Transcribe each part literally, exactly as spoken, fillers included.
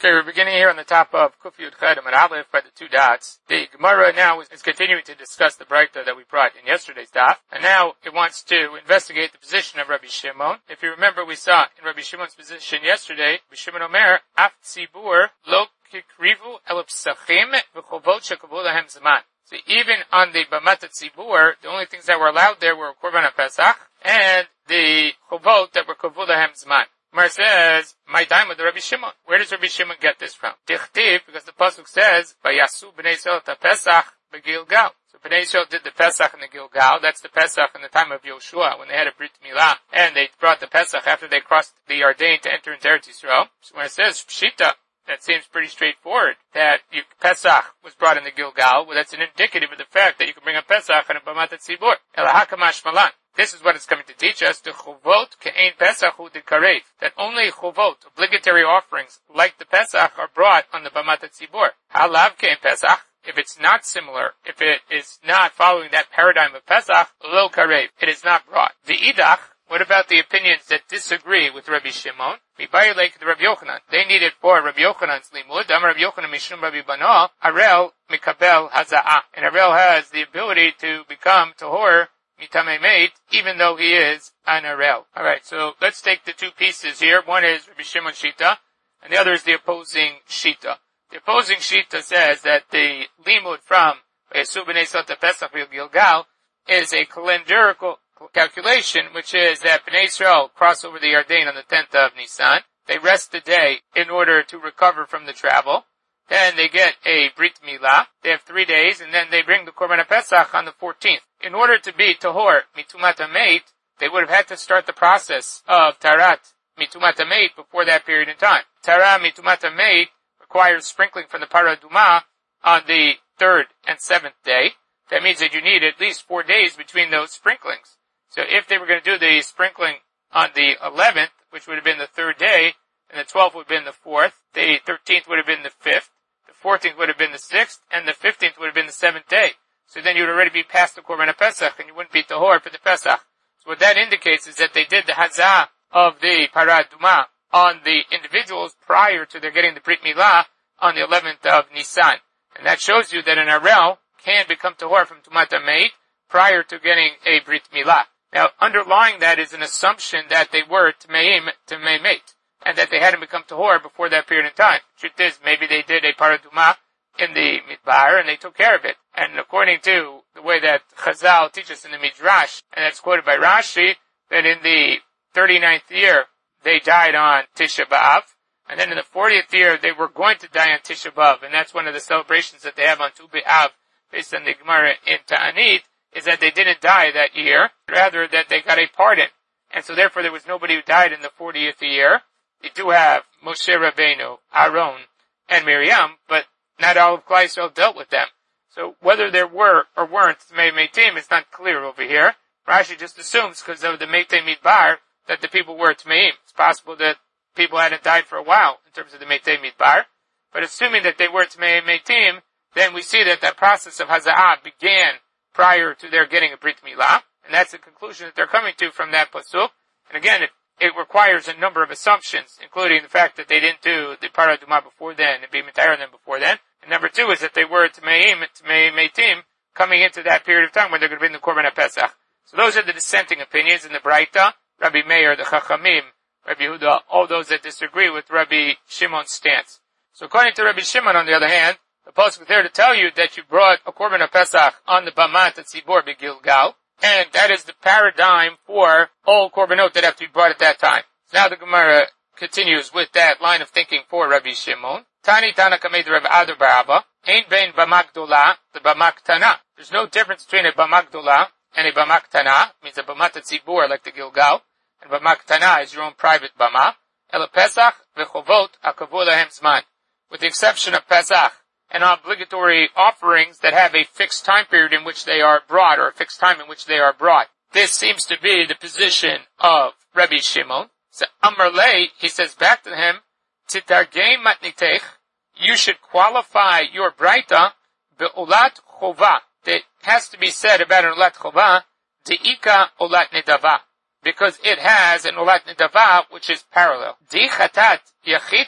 Okay, we're beginning here on the top of Kuf Yud Ched and Aleph by the two dots. The Gemara now is, is continuing to discuss the Breita that we brought in yesterday's daf, and now it wants to investigate the position of Rabbi Shimon. If you remember, we saw in Rabbi Shimon's position yesterday, Rabbi Shimon Omer, Af Tzibur, Lo Kikrivu El Psachim V'Chovot Shekavu Lahem Zman. So even on the Bamat Tzibur, the only things that were allowed there were Korban HaPesach and the Chovot that were Kavu Lahem Zman. Mar says, my time with Rabbi Shimon. Where does Rabbi Shimon get this from? Dichtiv, because the pasuk says, Vayasu b'nei Yisrael ta Pesach b'Gilgal. So b'nei Yisrael did the Pesach in the Gilgal. That's the Pesach in the time of Yoshua, when they had a Brit Milah, and they brought the Pesach after they crossed the Yarden to enter into Eretz Yisrael. So when it says Pshita, that seems pretty straightforward, that you, Pesach was brought in the Gilgal. Well, that's an indicative of the fact that you can bring a Pesach and a Bamat Tzibur. El hakamash malan. This is what it's coming to teach us, the Chovot ke'ein Pesach hu dekarev, that only Chovot, obligatory offerings, like the Pesach, are brought on the Bamat Tzibur. Halav ke'ein Pesach, if it's not similar, if it is not following that paradigm of Pesach, lo karev, it is not brought. The Idach, what about the opinions that disagree with Rabbi Shimon? Mibayir like the Rabbi Yochanan. They need it for Rabbi Yochanan's limud. Amar Rabbi Yochanan mishum Rabbi Bana, Arel mikabel haza'ah. And Arel has the ability to become tahor Mitame mate, even though he is an Arel. Alright, so let's take the two pieces here. One is Rabbi Shimon Shita, and the other is the opposing Shita. The opposing Shita says that the limud from Vayasu b'nei Yisrael ta Pesach v'Gilgal is a calendarical calculation, which is that Bnei Yisrael cross over the Yarden on the tenth of Nisan. They rest the day in order to recover from the travel. Then they get a Brit Milah. They have three days, and then they bring the Korban HaPesach on the fourteenth. In order to be Tahor Mitumat HaMeit, they would have had to start the process of Tarat Mitumat HaMeit before that period in time. Tarat Mitumat HaMeit requires sprinkling from the Paraduma on the third and seventh day. That means that you need at least four days between those sprinklings. So if they were going to do the sprinkling on the eleventh, which would have been the third day, and the twelfth would have been the fourth, the thirteenth would have been the fifth, the fourteenth would have been the sixth, and the fifteenth would have been the seventh day. So then you would already be past the Korban HaPesach, and you wouldn't be Tahor for the Pesach. So what that indicates is that they did the Hazah of the Parad Duma on the individuals prior to their getting the Brit Milah on the eleventh of Nisan. And that shows you that an Arel can become Tahor from Tumat HaMeit prior to getting a Brit Milah. Now, underlying that is an assumption that they were Tmeim, Tmei Meit, and that they hadn't become Tahor before that period of time. Truth is, maybe they did a Paraduma in the Midbar, and they took care of it. And according to the way that Chazal teaches in the Midrash, and that's quoted by Rashi, that in the thirty-ninth year, they died on Tisha B'Av, and then in the fortieth year, they were going to die on Tisha B'Av, and that's one of the celebrations that they have on Tu B'Av, based on the Gemara in Ta'anit, is that they didn't die that year, rather that they got a pardon. And so therefore there was nobody who died in the fortieth year. They do have Moshe Rabbeinu, Aaron, and Miriam, but not all of Klal Yisrael dealt with them. So whether there were or weren't Tmei Meitim is not clear over here. Rashi just assumes, because of the Meitei Midbar, that the people were Tmeim. It's possible that people hadn't died for a while in terms of the Meitei Midbar. But assuming that they were Tmei Meitim, then we see that that process of Haza'ah began prior to their getting a Brit Milah. And that's the conclusion that they're coming to from that pasuk. And again, it, it requires a number of assumptions, including the fact that they didn't do the Paraduma before then and be Mitayar them before then. And number two is that they were Tmeim, Tmei Meitim, coming into that period of time when they're going to bring the Korban HaPesach. So those are the dissenting opinions in the Braita, Rabbi Meir, the Chachamim, Rabbi Yehuda, all those that disagree with Rabbi Shimon's stance. So according to Rabbi Shimon, on the other hand, the pasuk is there to tell you that you brought a Korban HaPesach on the Bamat Tzibur b'Gilgal, and that is the paradigm for all Korbanot that have to be brought at that time. So now the Gemara continues with that line of thinking for Rabbi Shimon. Tani Tana Kamed Rabbi Adar Baraba, Ein Bein Bamak Dola, the Bamak Tana. There's no difference between a Bamak Dola and a Bamak Tana, means a Bamat Tzibur like the Gilgal, and Bamak Tana is your own private Bama. Ela Pesach v'Chovot akavu lahem zman. With the exception of Pesach and obligatory offerings that have a fixed time period in which they are brought, or a fixed time in which they are brought. This seems to be the position of Rabbi Shimon. So Amar Lei, he says back to him, Titargei matnitech, you should qualify your Braita be'olat chova. It has to be said about an olat chova, de'ika olat nedava, because it has an olat nedava which is parallel. Di chatat yachidu,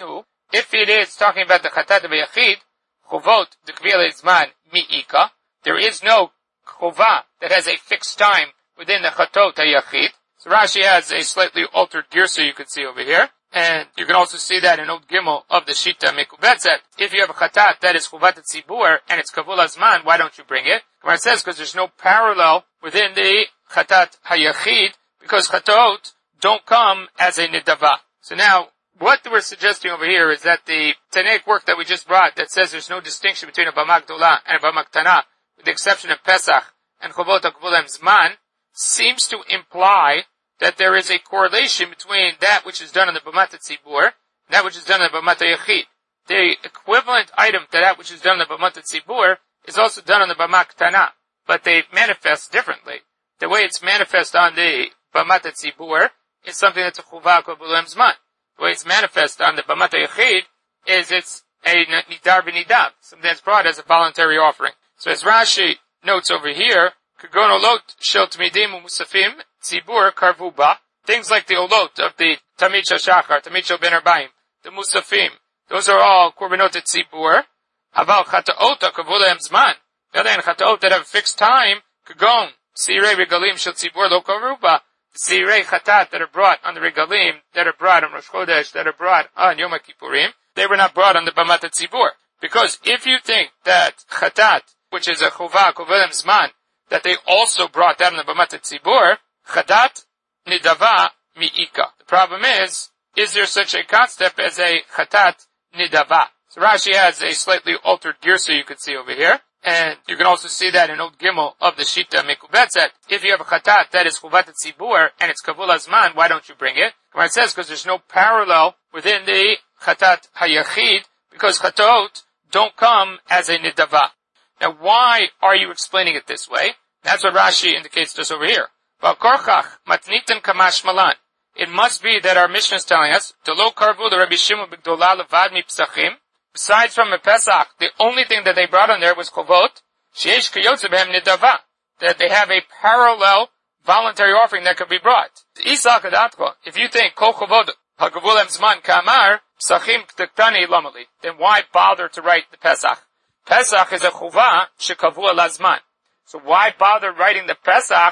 if it is talking about the chatat b'yachid, chovot the kvila zman mi'ika, there is no chova that has a fixed time within the chatot hayachid. So Rashi has a slightly altered girsa you can see over here. And you can also see that in Od Gimel of the Shita Mekubetzet. If you have a chatat that is chuvat tzibur and it's kavul azman, why don't you bring it? Gemara says because there's no parallel within the chatat hayachid, because chatot don't come as a nidava. So now, what we're suggesting over here is that the Tanaic work that we just brought that says there's no distinction between a bama gdola and a bama ktana, with the exception of Pesach and chavot hakavul zman, seems to imply that there is a correlation between that which is done on the Bamat HaTzibur and that which is done on the Bamat HaYachid. The equivalent item to that which is done on the Bamat HaTzibur is also done on the Bamat Ktana, but they manifest differently. The way it's manifest on the Bamat HaTzibur is something that's a Chuvah Kabul Zman. The way it's manifest on the Bamat HaYachid is it's a Nidar B'Nidab, something that's brought as a voluntary offering. So as Rashi notes over here, Kagon Olot Shel Tmidim U'Musafim Tzibur Karvuba, things like the Olot of the Tamid Shel Shachar, Tamid Shel Ben Arbaim, the Musafim, those are all Korbanot Tzibur. Aval Chataot HaKavulem Zman. The other hand, Chataot that have a fixed time, Kagon, Sirei Regalim Shel Tzibur Lo Karvuba, the Sirei Chatat that are brought on the Regalim, that are brought on Rosh Chodesh, that are brought on Yom Kippurim, they were not brought on the Bamat Tzibur. Because if you think that Chatat, which is a Chuvah Kavulem Zman, that they also brought that on the Bamat Tzibur, Chatat Nidava Mi'ika. The problem is, is there such a concept as a Chatat Nidava? So Rashi has a slightly altered girsa you can see over here. And you can also see that in Od Gimel of the Shita Mekubetzet. If you have a Chatat that is Chuvat Tzibur and it's Kavul Azman, why don't you bring it? Well, it says because there's no parallel within the Chatat Hayachid, because Chatot don't come as a Nidava. Now why are you explaining it this way? That's what Rashi indicates to us over here. It must be that our Mishnah is telling us, besides from a Pesach, the only thing that they brought on there was chovot, that they have a parallel voluntary offering that could be brought. If you think, then why bother to write the Pesach? Pesach is a chuvah shekavua lazman. So why bother writing the Pesach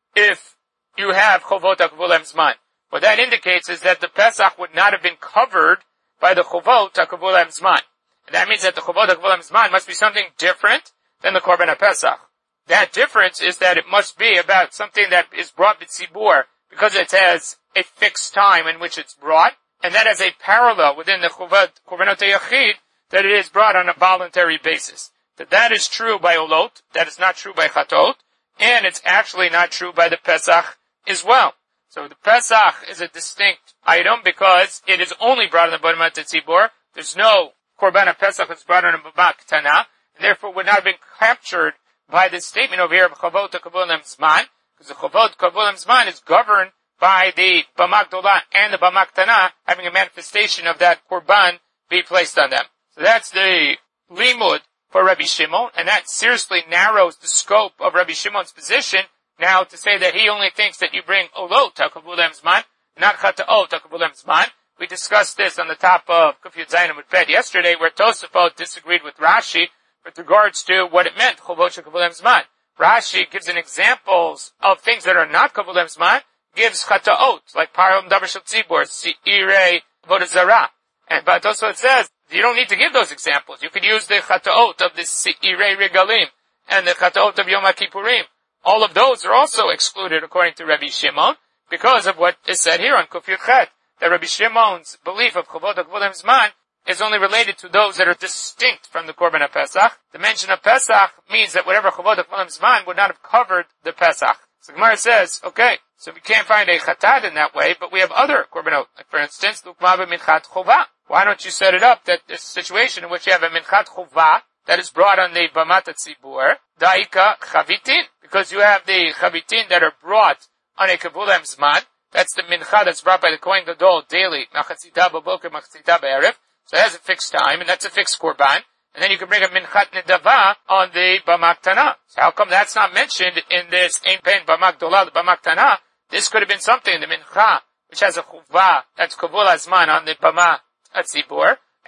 if you have chovot hakavul zman? What that indicates is that the Pesach would not have been covered by the chovot hakavul zman. And that means that the chovot hakavul zman must be something different than the korban Pesach. That difference is that it must be about something that is brought b'tzibur because it has a fixed time in which it's brought, and that has a parallel within the chovot korbanot yachid that it is brought on a voluntary basis. That that is true by Olot, that is not true by Chatot, and it's actually not true by the Pesach as well. So the Pesach is a distinct item because it is only brought on the Bamat HaTzibur. There's no Korban Pesach that's brought on a Bamat Ktana, and therefore would not have been captured by this statement over here of Chavot HaKavul Zman, because the Chavot HaKavul Zman is governed by the Bamat Gdola and the Bamat Ktana having a manifestation of that Korban be placed on them. So that's the limud for Rabbi Shimon, and that seriously narrows the scope of Rabbi Shimon's position now to say that he only thinks that you bring Olot HaKavul Zman, not Chataot HaKavul Zman. We discussed this on the top of Kuf Yud Zayin Amud Bet yesterday, where Tosafot disagreed with Rashi with regards to what it meant, Chovot HaKavul Zman. Rashi gives an examples of things that are not Kavul Zman, gives Chataot, like Param Davar Shel Tzibur, Seirei Avodah Zarah. And but also it says, you don't need to give those examples. You could use the Chataot of the Seirei Regalim and the Chataot of Yom Kippurim. All of those are also excluded according to Rabbi Shimon because of what is said here on Kuf Yud Chet, that Rabbi Shimon's belief of Chovot HaKavul Zman is only related to those that are distinct from the Korban Pesach. The mention of Pesach means that whatever Chovot HaKavul Zman would not have covered the Pesach. So Gemara says, okay, so we can't find a Chatat in that way, but we have other Korbanot. Like for instance, Lukma b'minchat Chovah. Why don't you set it up that this situation in which you have a Minchat Chovah that is brought on the Bamat HaTzibur, Da'ika Chavitin, because you have the Chavitin that are brought on a Kavul Zman. That's the Mincha that's brought by the Kohen Gadol daily, Machatzita b'boker, Machatzita b'erev. So it has a fixed time, and that's a fixed Korban. And then you can bring a Minchat Nedava on the Bamak Tana. So how come that's not mentioned in this Ein Pen Bamak Dola, the Bamak Tana? This could have been something, the Mincha, which has a Chuvah, that's Kavul Zman on the Bamat HaTzibur,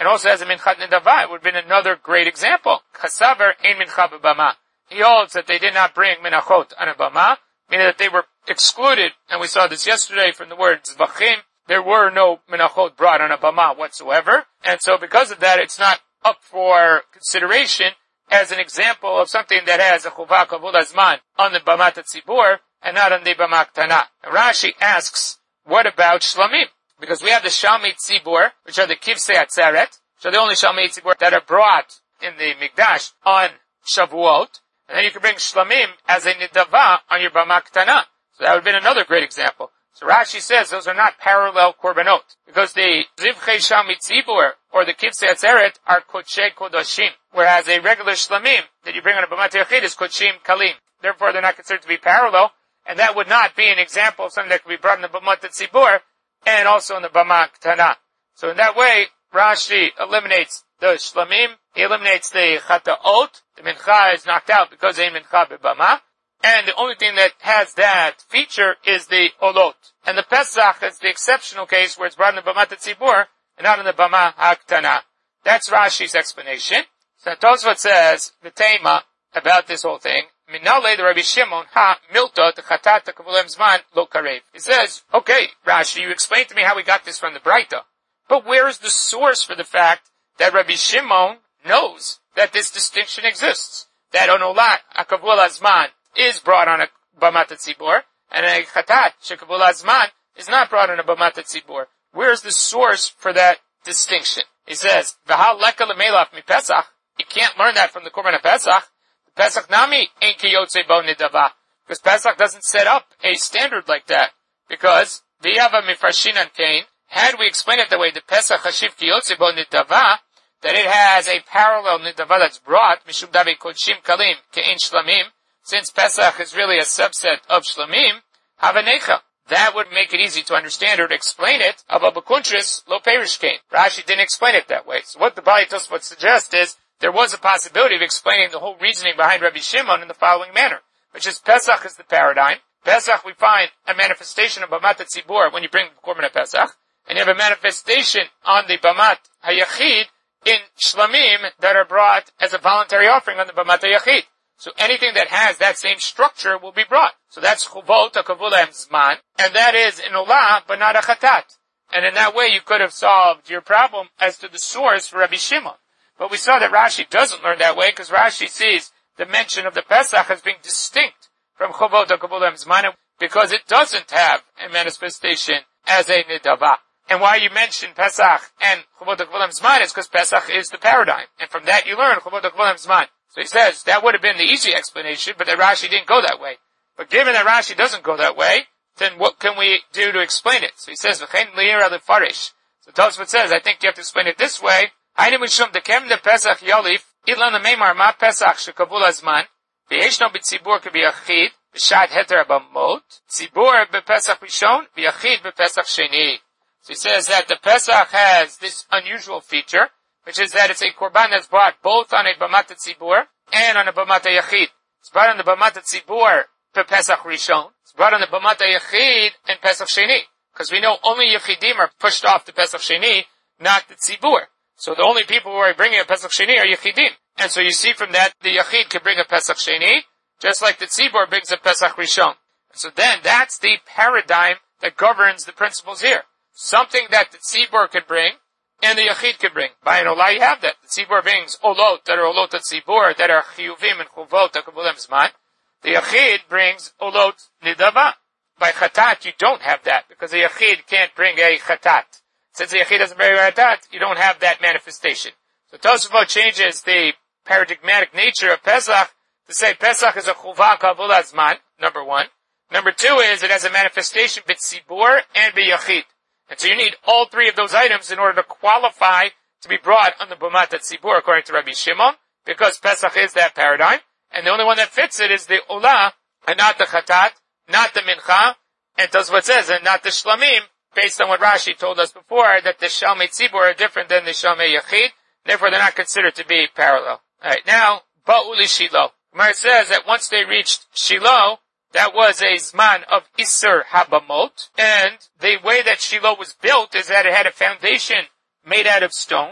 and also has a minchat nedava, it would have been another great example. Chasaver ein mincha b'bama. He holds that they did not bring minachot on a bama, meaning that they were excluded, and we saw this yesterday from the word zvachim. There were no minachot brought on a bama whatsoever, and so because of that, it's not up for consideration as an example of something that has a chuvah kavul azman on the bamat tzibur and not on the bama ktana. Rashi asks, what about shlamim? Because we have the shalmei tzibur, which are the kivsei atzeret, which are the only shalmei tzibur that are brought in the mikdash on Shavuot, and then you can bring shlamim as a nidava on your bama ktana. So that would have been another great example. So Rashi says those are not parallel korbanot, because the zivchei shalmei tzibur or the kivsei atzeret are kodshei kodashim, whereas a regular shlamim that you bring on a bamat yachid is kodshim kalim. Therefore, they're not considered to be parallel, and that would not be an example of something that could be brought in the bamat tzibur and also in the bama ktana. So in that way, Rashi eliminates the shlamim, he eliminates the chataot, the mincha is knocked out because they mincha b'bama, and the only thing that has that feature is the olot. And the Pesach is the exceptional case where it's brought in the Bama Tzibur and not in the Bama HaKtana. That's Rashi's explanation. So Tosfot says, the tema about this whole thing, Minale the Rabbi Shimon, ha, milta, the chatat, the kavulem zman, lo karev. He says, okay, Rashi, you explained to me how we got this from the Braita. But where is the source for the fact that Rabbi Shimon knows that this distinction exists? That on olat, a kavul azman, is brought on a Bamat Tzibur, and a Chatat, Shekavul Azman, is not brought on a Bamat Tzibur. Where is the source for that distinction? He says, V'hal leka lemelach mi Pesach. You can't learn that from the Korban of Pesach. The Pesach nami ein ki yotzei bo nidava. Because Pesach doesn't set up a standard like that. Because, v'yava mifarshinan kain, had we explained it the way the Pesach hashiv ki yotzei bo nidava, that it has a parallel nidava that's brought, mishum davi kodshim kalim ke'in shlamim, since Pesach is really a subset of Shlamim, Havanecha. That would make it easy to understand or to explain it. Of Abba Kuntris, Lo Perish came. Rashi didn't explain it that way. So what the Bali Tosfot suggests is, there was a possibility of explaining the whole reasoning behind Rabbi Shimon in the following manner, which is Pesach is the paradigm. Pesach we find a manifestation of Bamat Tzibur when you bring the Korban of Pesach, and you have a manifestation on the Bamat HaYachid in Shlamim that are brought as a voluntary offering on the Bamat HaYachid. So anything that has that same structure will be brought. So that's chuvot hakavulem zman, and that is an olah, but not a chatat. And in that way, you could have solved your problem as to the source for Rabbi Shimon. But we saw that Rashi doesn't learn that way, because Rashi sees the mention of the Pesach as being distinct from chuvot hakavulem zman, because it doesn't have a manifestation as a nidava. And why you mention Pesach and chuvot hakavulem zman is because Pesach is the paradigm. And from that you learn chuvot hakavulem zman. So he says, that would have been the easy explanation, but that Rashi didn't go that way. But given that Rashi doesn't go that way, then what can we do to explain it? So he says, V'chein li'ira lefarish. So Tosfot says, I think you have to explain it this way. Hayne mishum dekem de Pesach yolif, idlan meimar ma Pesach shekavul azman, v'yeshno b'tzibur k'b'yachid, b'shad heter abamot, tzibur b'Pesach rishon, v'yachid b'Pesach sheni. So he says that the Pesach has this unusual feature, which is that it's a korban that's brought both on a Bamat Tzibur and on a Bamat Yachid. It's brought on the Bamat Tzibur for Pesach Rishon. It's brought on the Bamat Yachid and Pesach Sheni. Because we know only Yechidim are pushed off to Pesach Sheni, not the Tzibur. So the only people who are bringing a Pesach Sheni are Yechidim. And so you see from that, the Yachid can bring a Pesach Sheni, just like the Tzibur brings a Pesach Rishon. So then that's the paradigm that governs the principles here. Something that the Tzibur could bring, and the Yachid can bring. By an Olah, you have that. The Tzibur brings Olot, that are Olot at Tzibur, that are Chiyuvim and Chuvot, Hakavulem Zman. The Yachid brings Olot Nidava. By Chatat, you don't have that, because the Yachid can't bring a Chatat. Since the Yachid doesn't bring a Chatat, you don't have that manifestation. So Tosfot changes the paradigmatic nature of Pesach to say Pesach is a Chuvah Kavul Zman, number one. Number two is it has a manifestation b'Tzibur and b'Yachid. And so you need all three of those items in order to qualify to be brought on the Bamat Tzibur, according to Rabbi Shimon, because Pesach is that paradigm, and the only one that fits it is the Olah, and not the Chatat, not the Mincha, and does what it says, and not the Shlamim, based on what Rashi told us before, that the Shalmei Tzibur are different than the Shalmei Yachid, therefore they're not considered to be parallel. Alright, now, Ba'uli Shiloh. Gemara says that once they reached Shiloh, that was a Zman of Isser Habamot, and the way that Shiloh was built is that it had a foundation made out of stone,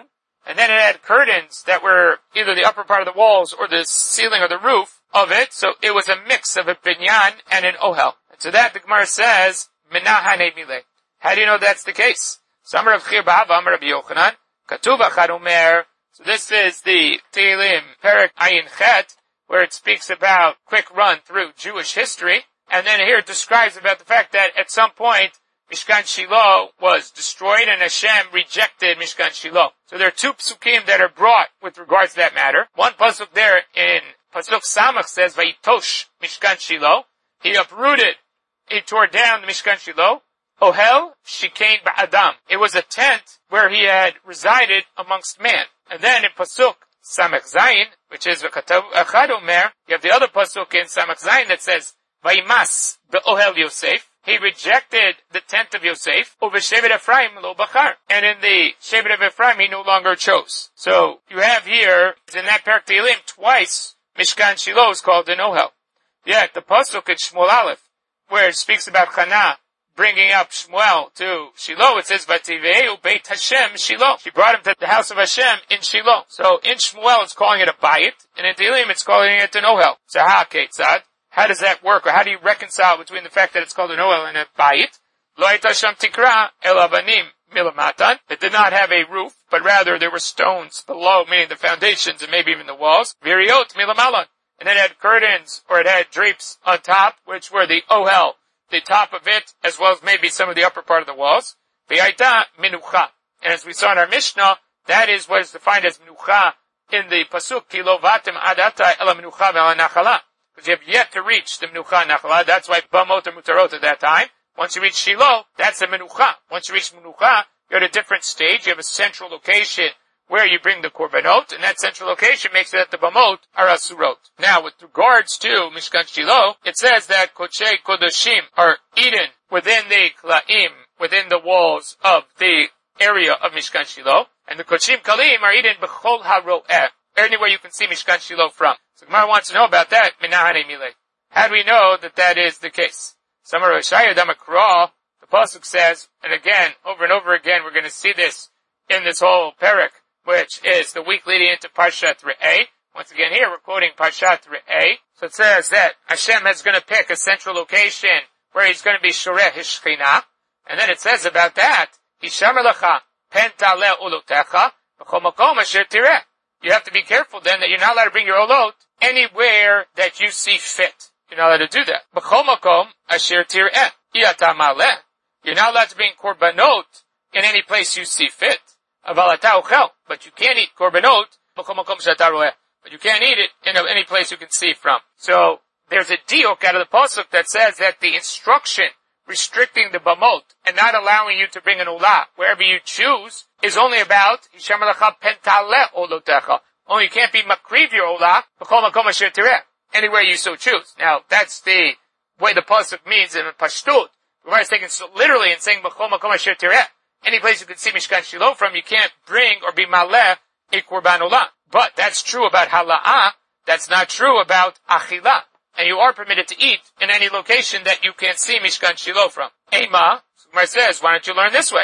and then it had curtains that were either the upper part of the walls or the ceiling or the roof of it, so it was a mix of a binyan and an ohel. And to that the Gemara says, Menahane mile. How do you know that's the case? Samar of Chir Ba'ava, Amar Rabbi Yochanan, Katuv Achad Omer. So this is the Tehillim Perek Ayin Chet, where it speaks about quick run through Jewish history, and then here it describes about the fact that at some point Mishkan Shiloh was destroyed and Hashem rejected Mishkan Shiloh. So there are two psukim that are brought with regards to that matter. One pasuk there in Pasuk Samach says, Vayitosh Mishkan Shiloh. He uprooted, he tore down the Mishkan Shiloh. Ohel Shikain Ba'adam. It was a tent where he had resided amongst man. And then in Pasuk Samach Zayin, which is V'katav Achad Omer, you have the other pasuk in Samach Zayin that says, Vayimas Be'ohel Yosef. He rejected the tent of Yosef, over Shevet Ephraim lo bachar. And in the Shevet of Ephraim, he no longer chose. So, you have here, in that Perek Tehillim, twice, Mishkan Shiloh is called an Ohel. Yet, the pasuk in Shmuel Aleph, where it speaks about Chana, bringing up Shmuel to Shiloh, it says, Vativeu Beit Hashem Shiloh. She brought him to the house of Hashem in Shiloh. So, in Shmuel, it's calling it a Bayit, and in Tehillim, it's calling it an Ohel. So, ha, Ketzad. How does that work, or how do you reconcile between the fact that it's called an Ohel and a Bayit? Lo hayta sham tikra el avanim milamatan. It did not have a roof, but rather there were stones below, meaning the foundations and maybe even the walls. Viriot milamalan. And it had curtains, or it had drapes on top, which were the Ohel, the top of it, as well as maybe some of the upper part of the walls. V'hayta minucha. And as we saw in our Mishnah, that is what is defined as minucha in the pasuk, ki lo vatem adata ela minucha ve'ala nachala. Because you have yet to reach the Menucha Nachala. That's why Bamot or Mutarot at that time. Once you reach Shiloh, that's a Menucha. Once you reach Menucha, you're at a different stage. You have a central location where you bring the Korbanot, and that central location makes it that the Bamot are Asurot. Now, with regards to Mishkan Shiloh, it says that Kochei Kodoshim are eaten within the Klaim, within the walls of the area of Mishkan Shiloh, and the Kochim Kalim are eaten B'chol HaRo'eh, anywhere you can see Mishkan Shiloh from. So Gemara wants to know about that. Menahane milei. How do we know that that is the case? Samar Rishaya Damakra, the pasuk says, and again, over and over again, we're going to see this in this whole parak, which is the week leading into Parshat Re'eh. Once again, here we're quoting Parshat Re'eh. So it says that Hashem is going to pick a central location where He's going to be Shoreh Hishchina, and then it says about that, Hishamer Lecha Pen Taleh Ulotecha B'chol Makom Asher Tireh. You have to be careful then that you're not allowed to bring your olot anywhere that you see fit. You're not allowed to do that. B'chol makom asher tireh iyata maleh. You're not allowed to bring korbanot in any place you see fit. Aval ata ochel. But you can't eat korbanot b'chol makom she'ata roeh. But you can't eat it in any place you can see from. So there's a diuk out of the pasuk that says that the instruction restricting the bamot and not allowing you to bring an olah wherever you choose is only about Hishamer lecha pentaleh olotecha. Only you can't be makriv your olah b'chol makom asher tireh, anywhere you so choose. Now that's the way the pasuk means in Pashtut. The Gemara is taking so literally and saying b'chol makom asher tireh. Any place you can see Mishkan Shiloh from, you can't bring or be maleh a korban olah. But that's true about hala'ah. That's not true about achilah. And you are permitted to eat in any location that you can see Mishkan Shiloh from. Ema, Gemara says, why don't you learn this way?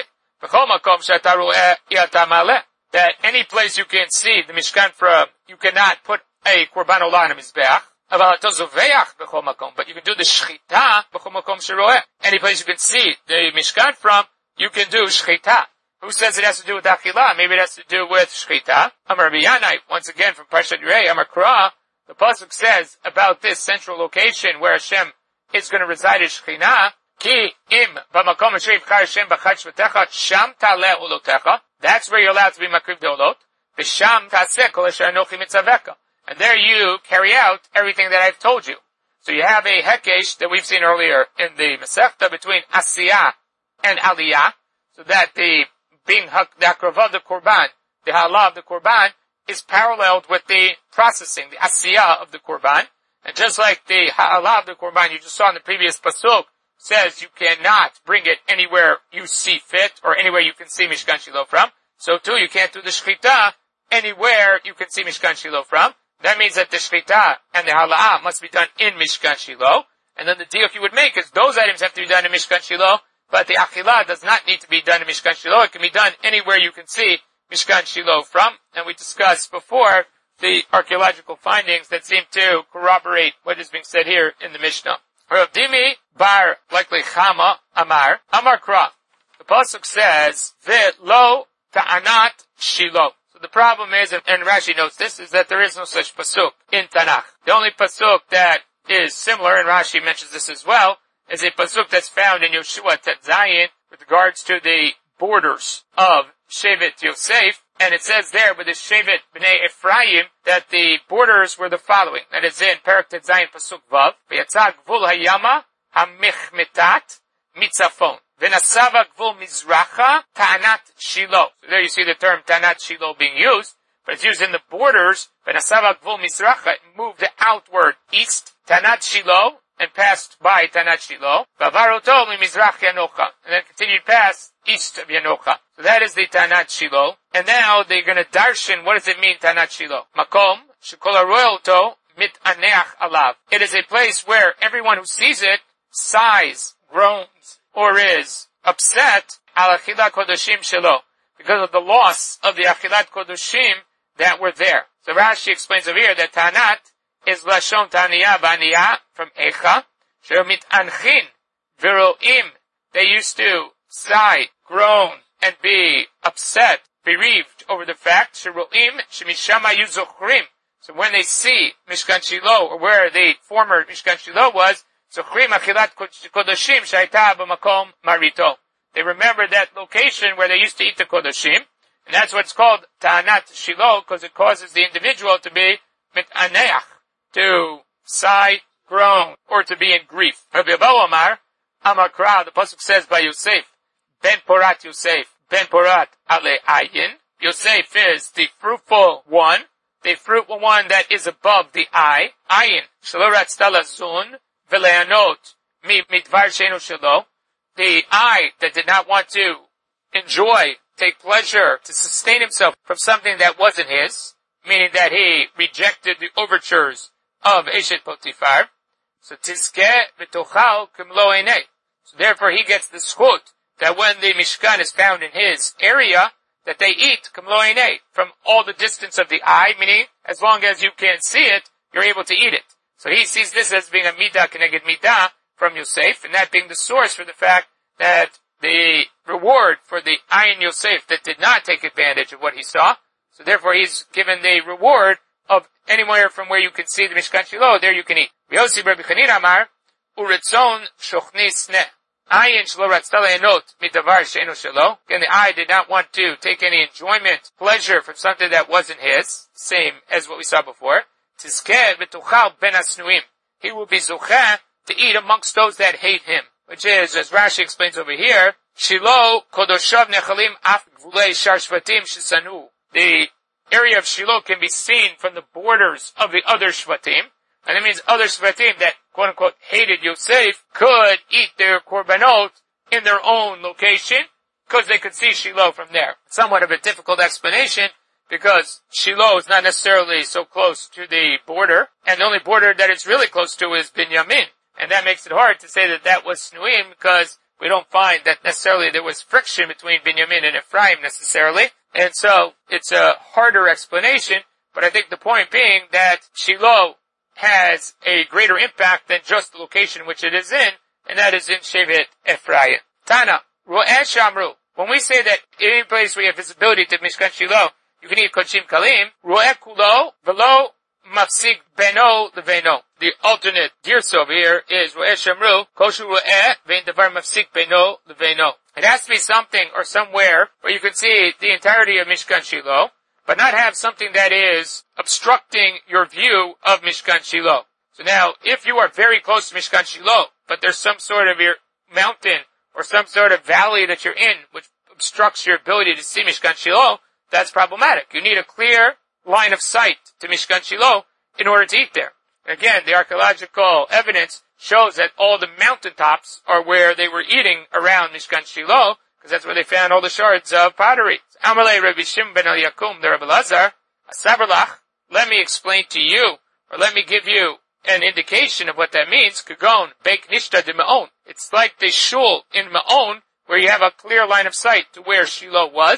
That any place you can see the Mishkan from, you cannot put a korban olah on a mizbeach. But you can do the shchita b'chol makom sheroeh. Any place you can see the Mishkan from, you can do shchita. Who says it has to do with achilah? Maybe it has to do with shchita. Amar Rabbi Yanai, once again from Parshat Re'eh, Amar Kra, the pasuk says about this central location where Hashem is going to reside in Shekhinah, Ki im b'makom asher yibchar Hashem b'chad shvatecha sham taleh ulotecha. That's where you're allowed to be makriv deolot. V'sham taseh kol asher anochi mitzaveka. And there you carry out everything that I've told you. So you have a hekesh that we've seen earlier in the Masechta between asiyah and aliyah, so that the being the hakravah of the korban, the halah of the korban, is paralleled with the processing, the asiyah of the korban. And just like the halah of the korban you just saw in the previous pasuk says you cannot bring it anywhere you see fit or anywhere you can see Mishkan Shiloh from, so too you can't do the shchita anywhere you can see Mishkan Shiloh from. That means that the shchita and the hala'ah must be done in Mishkan Shiloh. And then the deal you would make is those items have to be done in Mishkan Shiloh, but the achilah does not need to be done in Mishkan Shiloh. It can be done anywhere you can see Mishkan Shiloh from, and we discussed before the archaeological findings that seem to corroborate what is being said here in the Mishnah. Rav Dimi bar, likely Chama, Amar, Amar Kra. The pasuk says, Ve'lo ta'anat Shiloh. So the problem is, and Rashi notes this, is that there is no such pasuk in Tanakh. The only pasuk that is similar, and Rashi mentions this as well, is a pasuk that's found in Yoshua Tet Zayin with regards to the borders of Shevet Yosef, and it says there with the Shevet Bnei Ephraim that the borders were the following. That is in Perek Tet Zayin pasuk Vav, V'yatzah gvul hayama hamichmetat mitzafon. V'nasava gvul mizracha ta'anat Shiloh. So there you see the term ta'anat Shiloh being used, but it's used in the borders. V'nasava gvul mizracha, it moved outward east, ta'anat Shiloh, and passed by Tanat Shiloh. Vavaroto mimizrach Yanocha, and then continued past east of Yanocha. So that is the Tanat Shiloh. And now they're going to darshan, what does it mean, Tanat Shiloh? Makom, shekol haroyelto mitaneach alav. It is a place where everyone who sees it sighs, groans, or is upset al achilat kodoshim shelo, because of the loss of the achilat kodoshim that were there. So Rashi explains over here that Tanat is lashon taniya baniya from echa, she'omit anchin v'ro'im. They used to sigh, groan, and be upset, bereaved over the fact she'ro'im shemishama yuzochrim. So when they see Mishkan Shiloh, or where the former Mishkan Shiloh was, zochrim achilat kodoshim shayta b'makom marito. They remember that location where they used to eat the kodoshim, and that's what's called ta'anat Shiloh, because it causes the individual to be mitaneach, to sigh, groan, or to be in grief. Rabbi Abahu Amar, Amar Kra, the pasuk says by Yosef, Ben Porat Yosef, Ben Porat Ale Ayin. Yosef is the fruitful one, the fruitful one that is above the eye. Ayin, Shelo Ratzta Lazun, V'leanot, Mi Midvar Sheinu Shelo. The eye that did not want to enjoy, take pleasure, to sustain himself from something that wasn't his, meaning that he rejected the overtures of Eshet Potifar. So Tizkeh B'tochal Kimlo Einei. So therefore he gets the schut that when the Mishkan is found in his area, that they eat Kimlo Einei, from all the distance of the eye, meaning as long as you can't see it, you're able to eat it. So he sees this as being a midah keneged midah from Yosef, and that being the source for the fact that the reward for the Ayin Yosef that did not take advantage of what he saw, so therefore he's given the reward of anywhere from where you can see the Mishkan Shiloh, there you can eat. V'yosi Rabbi Chanina Amar, uretzon shochni sneh. Ayin shelo ratzta le'enot midavar she'enu shelo. Again, the eye did not want to take any enjoyment, pleasure from something that wasn't his, same as what we saw before. Tizkeh v'tuchal ben asnuim. He will be zocheh to eat amongst those that hate him, which is, as Rashi explains over here, Shiloh kodoshav nechalim af gvulei shar shvatim shisanu. The area of Shiloh can be seen from the borders of the other shvatim, and that means other shvatim that quote unquote hated Yosef could eat their korbanot in their own location because they could see Shiloh from there. Somewhat of a difficult explanation because Shiloh is not necessarily so close to the border, and the only border that it's really close to is Binyamin. And that makes it hard to say that that was Snuim because we don't find that necessarily there was friction between Binyamin and Ephraim necessarily. And so it's a harder explanation, but I think the point being that Shiloh has a greater impact than just the location which it is in, and that is in Shevet Ephraim. Tana, Ro'eh Shamru. When we say that in any place where you have visibility to Mishkan Shiloh, you can eat Kodshim Kalim, Ro'eh Kulo, Velo Mafsik Beno Leveno. The alternate girsa over here is Ro'eh Shamru, Koshu Ro'eh, Vein Davar Mafsik Beno Leveno. It has to be something or somewhere where you can see the entirety of Mishkan Shiloh, but not have something that is obstructing your view of Mishkan Shiloh. So now, if you are very close to Mishkan Shiloh, but there's some sort of your mountain or some sort of valley that you're in which obstructs your ability to see Mishkan Shiloh, that's problematic. You need a clear line of sight to Mishkan Shiloh in order to eat there. Again, the archaeological evidence shows that all the mountaintops are where they were eating around Mishkan Shiloh, because that's where they found all the shards of pottery. Amalei Rabbi Shimon ben Eliakum, the Rabbi Lazar, Asaberlach, let me explain to you, or let me give you an indication of what that means. Kagon, Beik Nishta de Ma'on. It's like the shul in Ma'on, where you have a clear line of sight to where Shiloh was.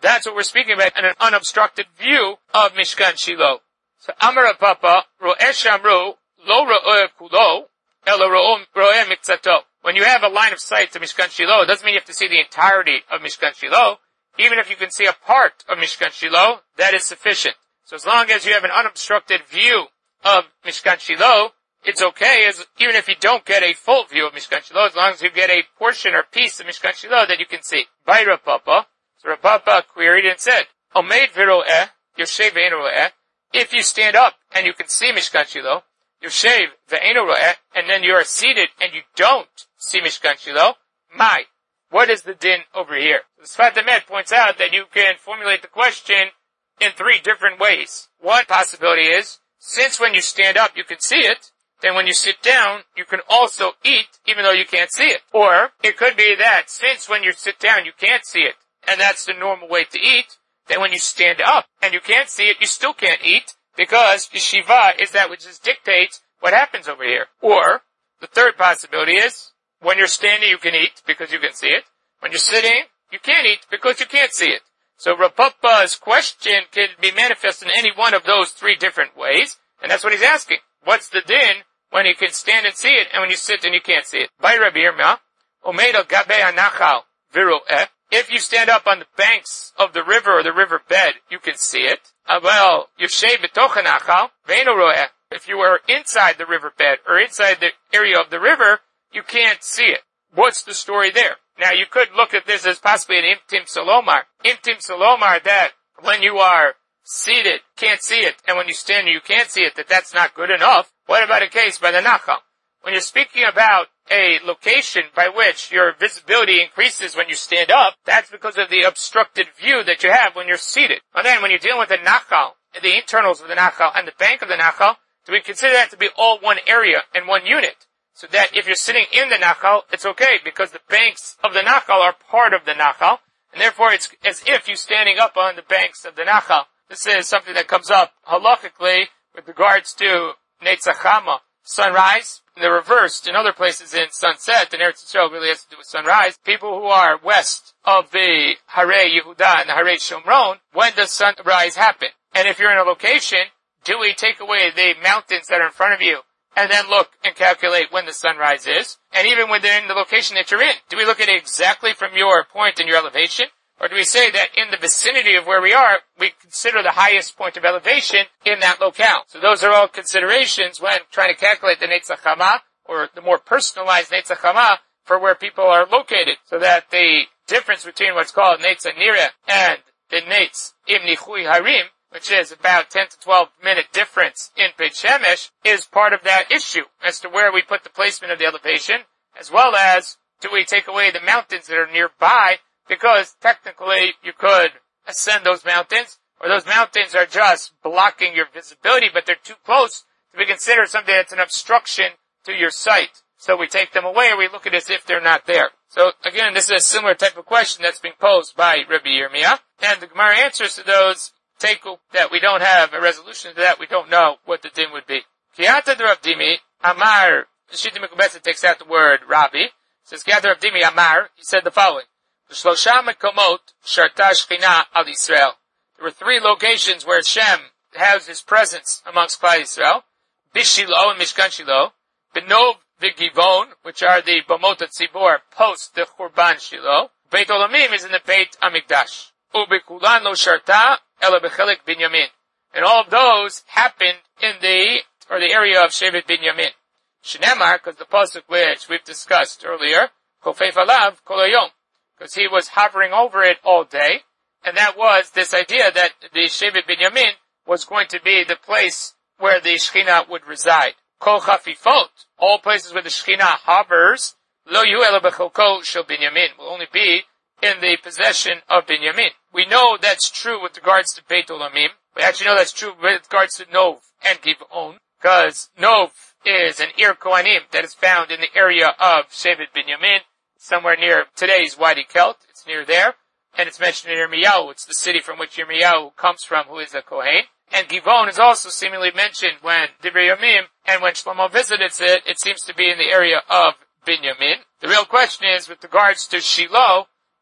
That's what we're speaking about, an unobstructed view of Mishkan Shiloh. So Amar Papa, Ro'eh Shamru, Lo Ro'eh Kulo, Elo Ro'eh Mikzato. When you have a line of sight to Mishkan Shiloh, it doesn't mean you have to see the entirety of Mishkan Shiloh. Even if you can see a part of Mishkan Shiloh, that is sufficient. So as long as you have an unobstructed view of Mishkan Shiloh, it's okay, as, even if you don't get a full view of Mishkan Shiloh, as long as you get a portion or piece of Mishkan Shiloh that you can see. By Rav Papa, so Rav Papa queried and said, Omeid v'ro'eh, Yoshev v'eino ro'eh, if you stand up and you can see Mishkan Shiloh, Yoshev v'eino ro'eh, and then you are seated and you don't see Mishkan Shiloh, my, what is the din over here? The Sfat Emet points out that you can formulate the question in three different ways. One possibility is, since when you stand up you can see it, then when you sit down you can also eat even though you can't see it. Or it could be that since when you sit down you can't see it, and that's the normal way to eat, then when you stand up and you can't see it, you still can't eat, because yeshiva is that which just dictates what happens over here. Or, the third possibility is, when you're standing you can eat because you can see it. When you're sitting, you can't eat because you can't see it. So Rav Papa's question can be manifested in any one of those three different ways, and that's what he's asking. What's the din when you can stand and see it, and when you sit and you can't see it? By Rabbi Yirmiyah, Omeid al gabe hanachal v'ro'eh, if you stand up on the banks of the river or the river bed, you can see it. Well, Yoshev b'toch hanachal v'eino ro'eh. If you are inside the river bed or inside the area of the river, you can't see it. What's the story there? Now, you could look at this as possibly an imtim salomar. Imtim salomar, that when you are seated, can't see it, and when you stand, you can't see it, that that's not good enough. What about a case by the Nachal? When you're speaking about a location by which your visibility increases when you stand up, that's because of the obstructed view that you have when you're seated. And then when you're dealing with the Nachal, the internals of the Nachal and the bank of the Nachal, do we consider that to be all one area and one unit? So that if you're sitting in the Nachal, it's okay, because the banks of the Nachal are part of the Nachal, and therefore it's as if you're standing up on the banks of the Nachal. This is something that comes up halachically with regards to Netzachama, sunrise. The reversed in other places in sunset, and Eretz Yisrael really has to do with sunrise. People who are west of the Harei Yehuda and the Harei Shomron, when does sunrise happen? And if you're in a location, do we take away the mountains that are in front of you and then look and calculate when the sunrise is? And even within the location that you're in, do we look at it exactly from your point and your elevation? Or do we say that in the vicinity of where we are, we consider the highest point of elevation in that locale? So those are all considerations when trying to calculate the Netzachama, or the more personalized Netzachama, for where people are located. So that the difference between what's called Netzach Nira and the Netz Im Nichui Harim, which is about ten to twelve minute difference in Beit Shemesh, is part of that issue as to where we put the placement of the elevation, as well as do we take away the mountains that are nearby, because technically you could ascend those mountains, or those mountains are just blocking your visibility, but they're too close to be considered something that's an obstruction to your sight. So we take them away, or we look at it as if they're not there. So again, this is a similar type of question that's being posed by Rabbi Yirmiyah, and the Gemara answers to those take that we don't have a resolution to that, we don't know what the din would be. Kiyata de Rav Dimi, Amar, Shita Mikubesa takes out the word Rabbi, says Kiyata Rav Dimi, Amar, he said the following, Shlosha Mekomot Sharta Shechina al Yisrael. There were three locations where Hashem has his presence amongst Klal Yisrael, Bishilo and Mishkan Shiloh, Benov v'Givon, which are the Bamot HaTzibor post the Churban Shiloh. Beit Olamim is in the Beit Hamikdash. Ubekulan lo Sharta ela bechelik Binyamin. And all of those happened in the, or the area of Shevet Binyamin. Shnemar, because the pasuk which we've discussed earlier, Kofef alav kol hayom, because he was hovering over it all day, and that was this idea that the Shevet Binyamin was going to be the place where the Shekhinah would reside. Kol chafifot, all places where the Shekhinah hovers, lo yu ela becholko shel Binyamin, will only be in the possession of Binyamin. We know that's true with regards to Beit Olamim. We actually know that's true with regards to Nov and Givon, because Nov is an Ir Kohanim that is found in the area of Shevet Binyamin, somewhere near today's Wadi Kelt. It's near there. And it's mentioned in Yirmiyahu. It's the city from which Yirmiyahu comes from, who is a Kohen. And Givon is also seemingly mentioned when Divrei Yomim, and when Shlomo visits it, it seems to be in the area of Binyamin. The real question is, with regards to Shiloh,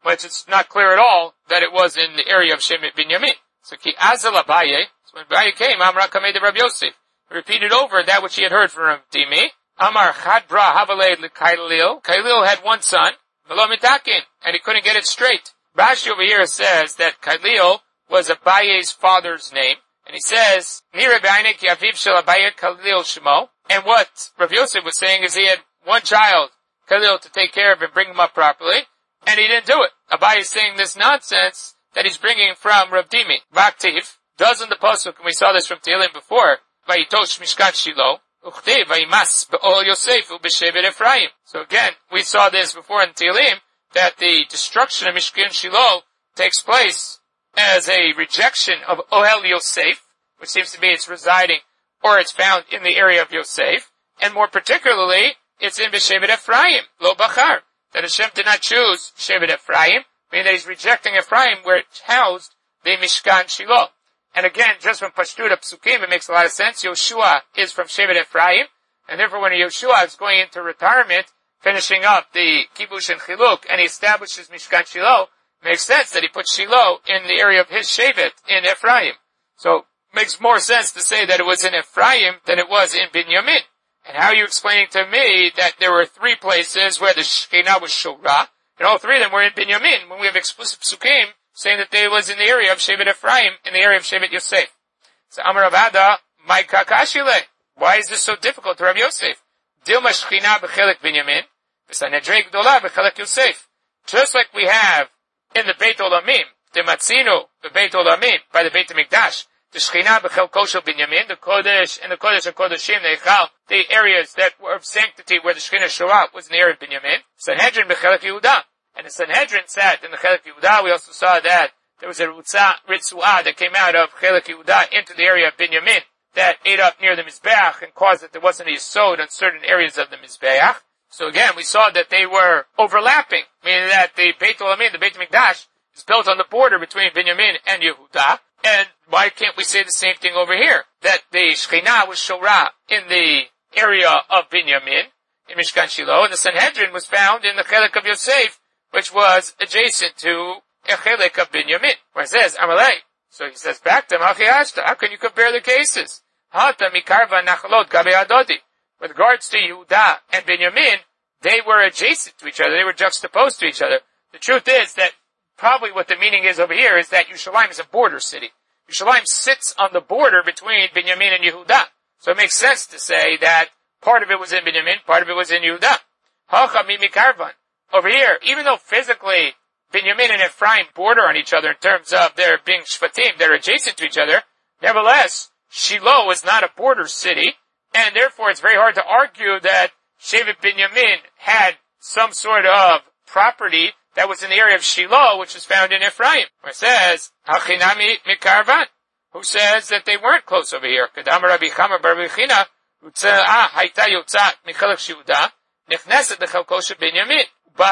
which it's not clear at all that it was in the area of Shevet Binyamin. So ki azal Abaye, so when Abaye came, Amar Kamei de Rabbi Yosef, he repeated over that which he had heard from Rav Dimi. Amar Chadbra Havalei L'Kailil. Kailil had one son, V'lo Mitakin, and he couldn't get it straight. Rashi over here says that Kailil was Abaye's father's name, and he says, Nire B'ayne ki aviv shel Abaye Kailil Shemo. And what Rav Yosef was saying is he had one child, Kailil, to take care of and bring him up properly, and he didn't do it. Abaye is saying this nonsense that he's bringing from Rav Dimi. Vaktiv, does in the Pasuk, and we saw this from Tehillim before, Vayitosh Mishkat Shiloh, Uchtiv Vayimas Be'ol Yosef U'B'Shevet Ephraim. So again, we saw this before in Tehillim, that the destruction of Mishkan Shiloh takes place as a rejection of Ohel Yosef, which seems to be it's residing, or it's found in the area of Yosef, and more particularly, it's in B'Shevet Ephraim, Lo Bachar, that Hashem did not choose Shevet Ephraim, meaning that he's rejecting Ephraim where it housed the Mishkan Shiloh. And again, just from Pashtuta Psukim, it makes a lot of sense. Yoshua is from Shevet Ephraim, and therefore when Yoshua is going into retirement, finishing up the Kibush and Chiluk, and he establishes Mishkan Shiloh, it makes sense that he puts Shiloh in the area of his Shevet in Ephraim. So, it makes more sense to say that it was in Ephraim than it was in Binyamin. And how are you explaining to me that there were three places where the Shekhinah was Shorah, and all three of them were in Binyamin, when we have explicit Psukim saying that they was in the area of Shevet Ephraim, in the area of Shevet Yosef. So Amar Rav Ada, my kakashile. Why is this so difficult to Rav Yosef? Dilma Shekhinah b'chelik Binyamin, v'sanedrei gdola b'chelik Yosef. Just like we have in the Beit Olamim, the Matzino, the Beit Olamim, by the Beit HaMikdash, the Shekhinah b'chelko shel Binyamin, the Kodesh, and the Kodesh and Kodeshim, the Echal, the areas that were of sanctity where the Shekhinah Shorah was in the area of Binyamin. Sanhedrin b'chelik Yehudah. And the Sanhedrin sat in the Chelik Yehudah. We also saw that there was a Ritzuah that came out of Chelik Yehudah into the area of Binyamin that ate up near the Mizbeach and caused that there wasn't a Yisod on certain areas of the Mizbeach. So again, we saw that they were overlapping, meaning that the Beit Olamim, the Beit HaMikdash, is built on the border between Binyamin and Yehudah. And why can't we say the same thing over here? That the Shekhinah was Shorah in the area of Binyamin, in Mishkan Shiloh, and the Sanhedrin was found in the Chelik of Yosef, which was adjacent to a Chelik of Binyamin, where it says, Amalei. So he says back to him, how can you compare the cases? Hata mikarva nachalot gabe adodi. With regards to Yehudah and Binyamin, they were adjacent to each other, they were juxtaposed to each other. The truth is that probably what the meaning is over here is that Yerushalayim is a border city. Yerushalayim sits on the border between Binyamin and Yehudah. So it makes sense to say that part of it was in Binyamin, part of it was in Yehudah. Hacha mi mikarvan. Over here, even though physically Binyamin and Ephraim border on each other in terms of their being Shvatim, they're adjacent to each other, nevertheless, Shiloh is not a border city, and therefore it's very hard to argue that Shevet Binyamin had some sort of property that was in the area of Shiloh, which is found in Ephraim, where it says, Hachinami mikarvan, who says that they weren't close over here. Kedam Rabbi Chama bar Bechina, Utzah Haita Yotzat Michalak Shiudah, Nechneset Bechalko Shel Binyamin.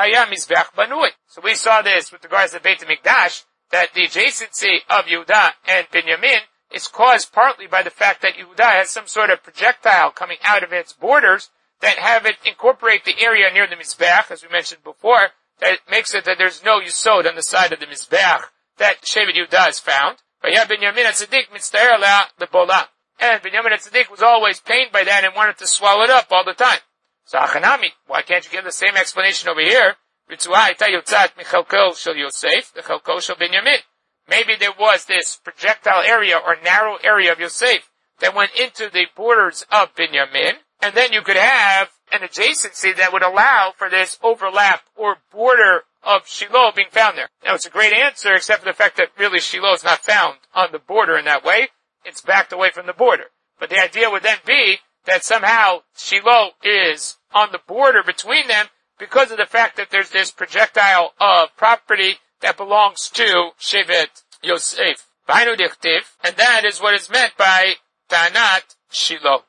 So we saw this with regards to Beit HaMikdash, that the adjacency of Yehudah and Binyamin is caused partly by the fact that Yehudah has some sort of projectile coming out of its borders that have it incorporate the area near the Mizbeach, as we mentioned before, that it makes it that there's no Yisod on the side of the Mizbeach that Shevet Yehudah is found. But yeah, Binyamin HaTzadik mitztaer aleh lebola. And Binyamin HaTzadik was always pained by that and wanted to swallow it up all the time. So Achanami, why can't you give the same explanation over here? Ritzuah ita yotzat michalko shel Yosef, the chalko shel Binyamin. Maybe there was this projectile area or narrow area of Yosef that went into the borders of Binyamin, and then you could have an adjacency that would allow for this overlap or border of Shiloh being found there. Now it's a great answer, except for the fact that really Shiloh is not found on the border in that way. It's backed away from the border. But the idea would then be that somehow Shiloh is on the border between them because of the fact that there's this projectile of property that belongs to Shevet Yosef. And that is what is meant by Ta'anat Shiloh.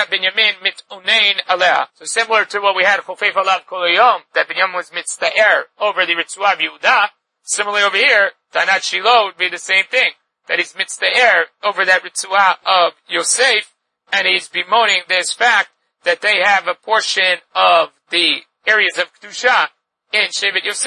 So similar to what we had Chofef Alav Kol Hayom, that Binyamin was mitzta'er over the Ritzuah of Yehudah, similarly over here, Ta'anat Shiloh would be the same thing, that he's mitzta'er over that Ritzuah of Yosef, and he's bemoaning this fact that they have a portion of the areas of Kedusha in Shevet Yosef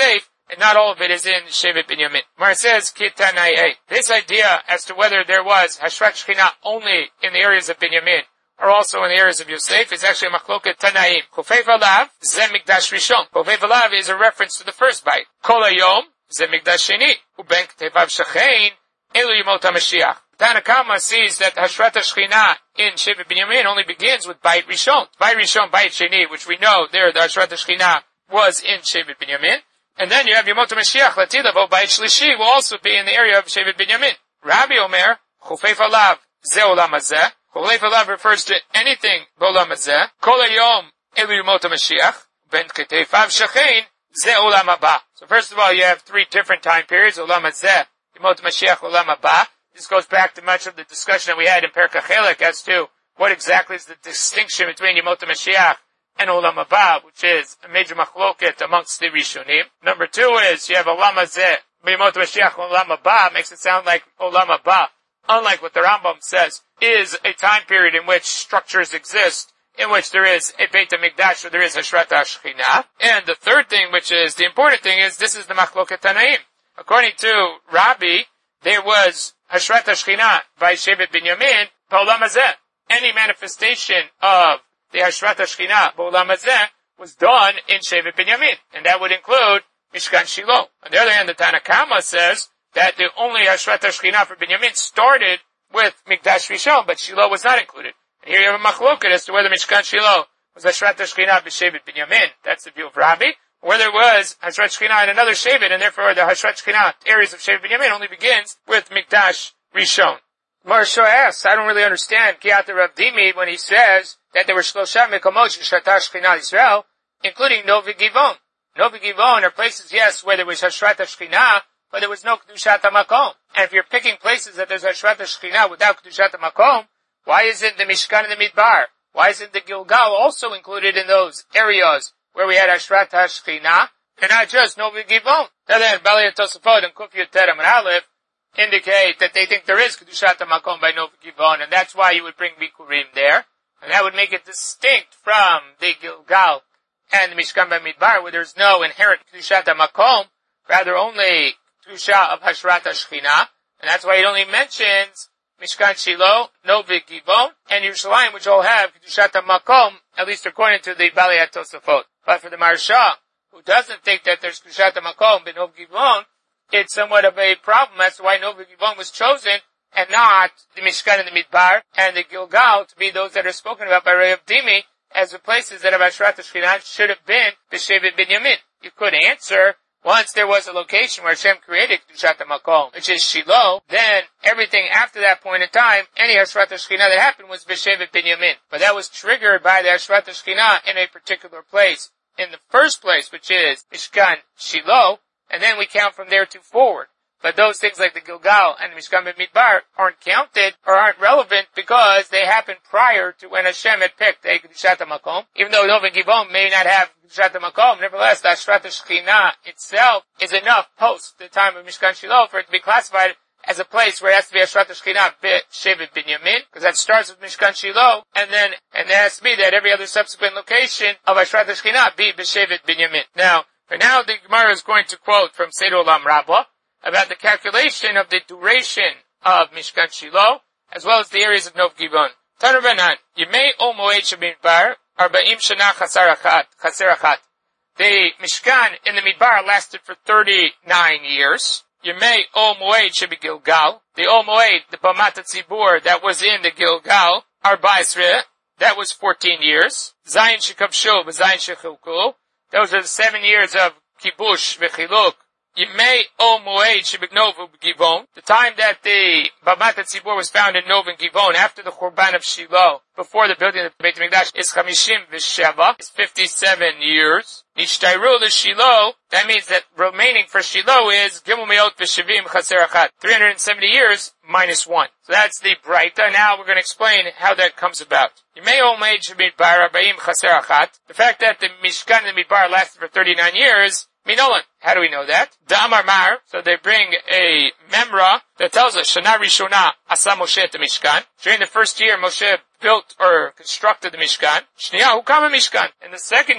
and not all of it is in Shevet Binyamin. Mar says, Kitanai. This idea as to whether there was Hashrat Shekhinah only in the areas of Binyamin, or also in the areas of Yosef, is actually a machloket Tanaim. Chofei Valav, Zeh Mikdash Rishon. Chofei Valav is a reference to the first bite. Kol Hayom, Zeh Mikdash Sheni. Uben Ktevav Shechein, Elu Yemot HaMashiach. Tanna Kama sees that Hashrat HaShekhinah in Shevet Binyamin only begins with Bait Rishon. Bait Rishon, Bait Sheni, which we know there, the Hashrat HaShekhinah was in Shevet Binyamin. And then you have Yemot HaMashiach, Latilav, Bait Shlishi, will also be in the area of Shevet Binyamin. Rabbi Omer, Chofei Valav, Zeh Olam Hazeh. Chofei Valav refers to anything B'Olam Hazeh. Kol Hayom, Elu Yemot HaMashiach. Ben Ketefav Shechein, Zeh Olam Haba. So first of all, you have three different time periods, Olam Hazeh, Yemot HaMashiach, Olam Haba. This goes back to much of the discussion that we had in Perka Chelek as to what exactly is the distinction between Yemot HaMashiach and Olam Haba, which is a major machloket amongst the Rishonim. Number two is you have Olam Hazeh, Yemot HaMashiach, Olam Haba, makes it sound like Olam Haba, unlike what the Rambam says, is a time period in which structures exist, in which there is a Beit HaMikdash, or there is Hashrat HaShekhinah. And the third thing, which is the important thing, is this is the machloket Tanaim. According to Rabbi, there was Hashrat HaShekhinah by Shevet Binyamin, B'Olam Hazeh. Any manifestation of the Hashrat HaShekhinah B'Olam Hazeh was done in Shevet Binyamin, and that would include Mishkan Shiloh. On the other hand, the Tanna Kama says that the only Hashrat HaShekhinah for Binyamin started with Mikdash Rishon, but Shiloh was not included. And here you have a machloket as to whether Mishkan Shiloh was Hashrat HaShekhinah b'Shevet Binyamin. That's the view of Rabbi. Whether it was Hashrat Shekhinah in another Shevet, and therefore the Hashrat Shekhinah areas of Shevet Binyamin only begins with Mikdash Rishon. Marsha asks, I don't really understand Kiat Rav Dimi when he says that there were Shlosha Mekomot Sheshata Shekhinah Israel, including Novi Givon. Novi Givon are places, yes, where there was Hashrat Shekhinah, but there was no Kedushat HaMakom. And if you're picking places that there's Hashrat Shekhinah without Kedushat HaMakom, why isn't the Mishkan and the Midbar? Why isn't the Gilgal also included in those areas where we had Hashrat HaShekhinah, and not just Novi Givon? Then Balei Tosafot and Kuf Yud Tet Amud Aleph indicate that they think there is Kedushat HaMakom by Novi Givon, and that's why you would bring Bikurim there. And that would make it distinct from the Gilgal and the Mishkan by Midbar, where there's no inherent Kedushat HaMakom, rather only Kedusha of Hashrat HaShekhinah, and that's why it only mentions Mishkan Shiloh, Novi Givon, and Yerushalayim, which all have Kedushat HaMakom, at least according to the Balei Tosafot. But for the Maharsha, who doesn't think that there's Kedushat HaMakom in Novi Givon, it's somewhat of a problem as to why Novi Givon was chosen, and not the Mishkan and the Midbar, and the Gilgal to be those that are spoken about by Rav Dimi, as the places that have Hashrat HaShekhinah should have been the Shevet Binyamin. You could answer, once there was a location where Hashem created Kedushat HaMakom, which is Shiloh, then everything after that point in time, any Hashrat HaShekhinah that happened was B'Shevet Binyamin. But that was triggered by the Hashrat HaShekhinah in a particular place in the first place, which is Mishkan Shiloh, and then we count from there to forward. But those things like the Gilgal and the Mishkan Midbar aren't counted or aren't relevant because they happened prior to when Hashem had picked a Kedushat HaMakom. Even though Novi Givon may not have Kedushat HaMakom, nevertheless, the Hashrat HaShekhinah itself is enough post the time of Mishkan Shiloh for it to be classified as a place where it has to be Hashrat HaShekhinah B'Shevet Binyamin, because that starts with Mishkan Shiloh, and then, and there has to be that every other subsequent location of Hashrat HaShekhinah be B'Shevet Binyamin. Now, for now, the Gemara is going to quote from Seder Olam Rabbah about the calculation of the duration of Mishkan Shiloh, as well as the areas of Nov Givon. Tanu Rabanan, Yemei Ol Moed Shemidbar, Arba'im Shana Chaser Achat. The Mishkan in the Midbar lasted for thirty-nine years. Yemei Ol Moed Shebigilgal, the Ol Moed, the Bamat HaTzibur that was in the Gilgal, Arba Esrei, that was fourteen years. Zayin Shekavshu, Zayin Shechilku, those are the seven years of Kibush V'Chiluk. Yemei Ol Moed Shebignovu Givon, the time that the Bamat HaTzibur was found in Nov and Givon after the Churban of Shiloh, before the building of the Beit HaMikdash, is Chamishim V'Sheva, is fifty-seven years. Nishtayru L'Shiloh, that means that remaining for Shiloh is Gimel Meot V'Shevim Chaser Achat, three hundred seventy years minus one. So that's the Braita. Now we're going to explain how that comes about. Yemei Ol Moed Shemidbar Arba'im Chaser Achat, the fact that the Mishkan and the Midbar lasted for thirty-nine years, Minolan. How do we know that? Da'amar Mar, so they bring a memra that tells us, Shana Rishona Asa Moshe at the Mishkan. During the first year, Moshe built or constructed the Mishkan. Shniya Hukama Mishkan. In the second year,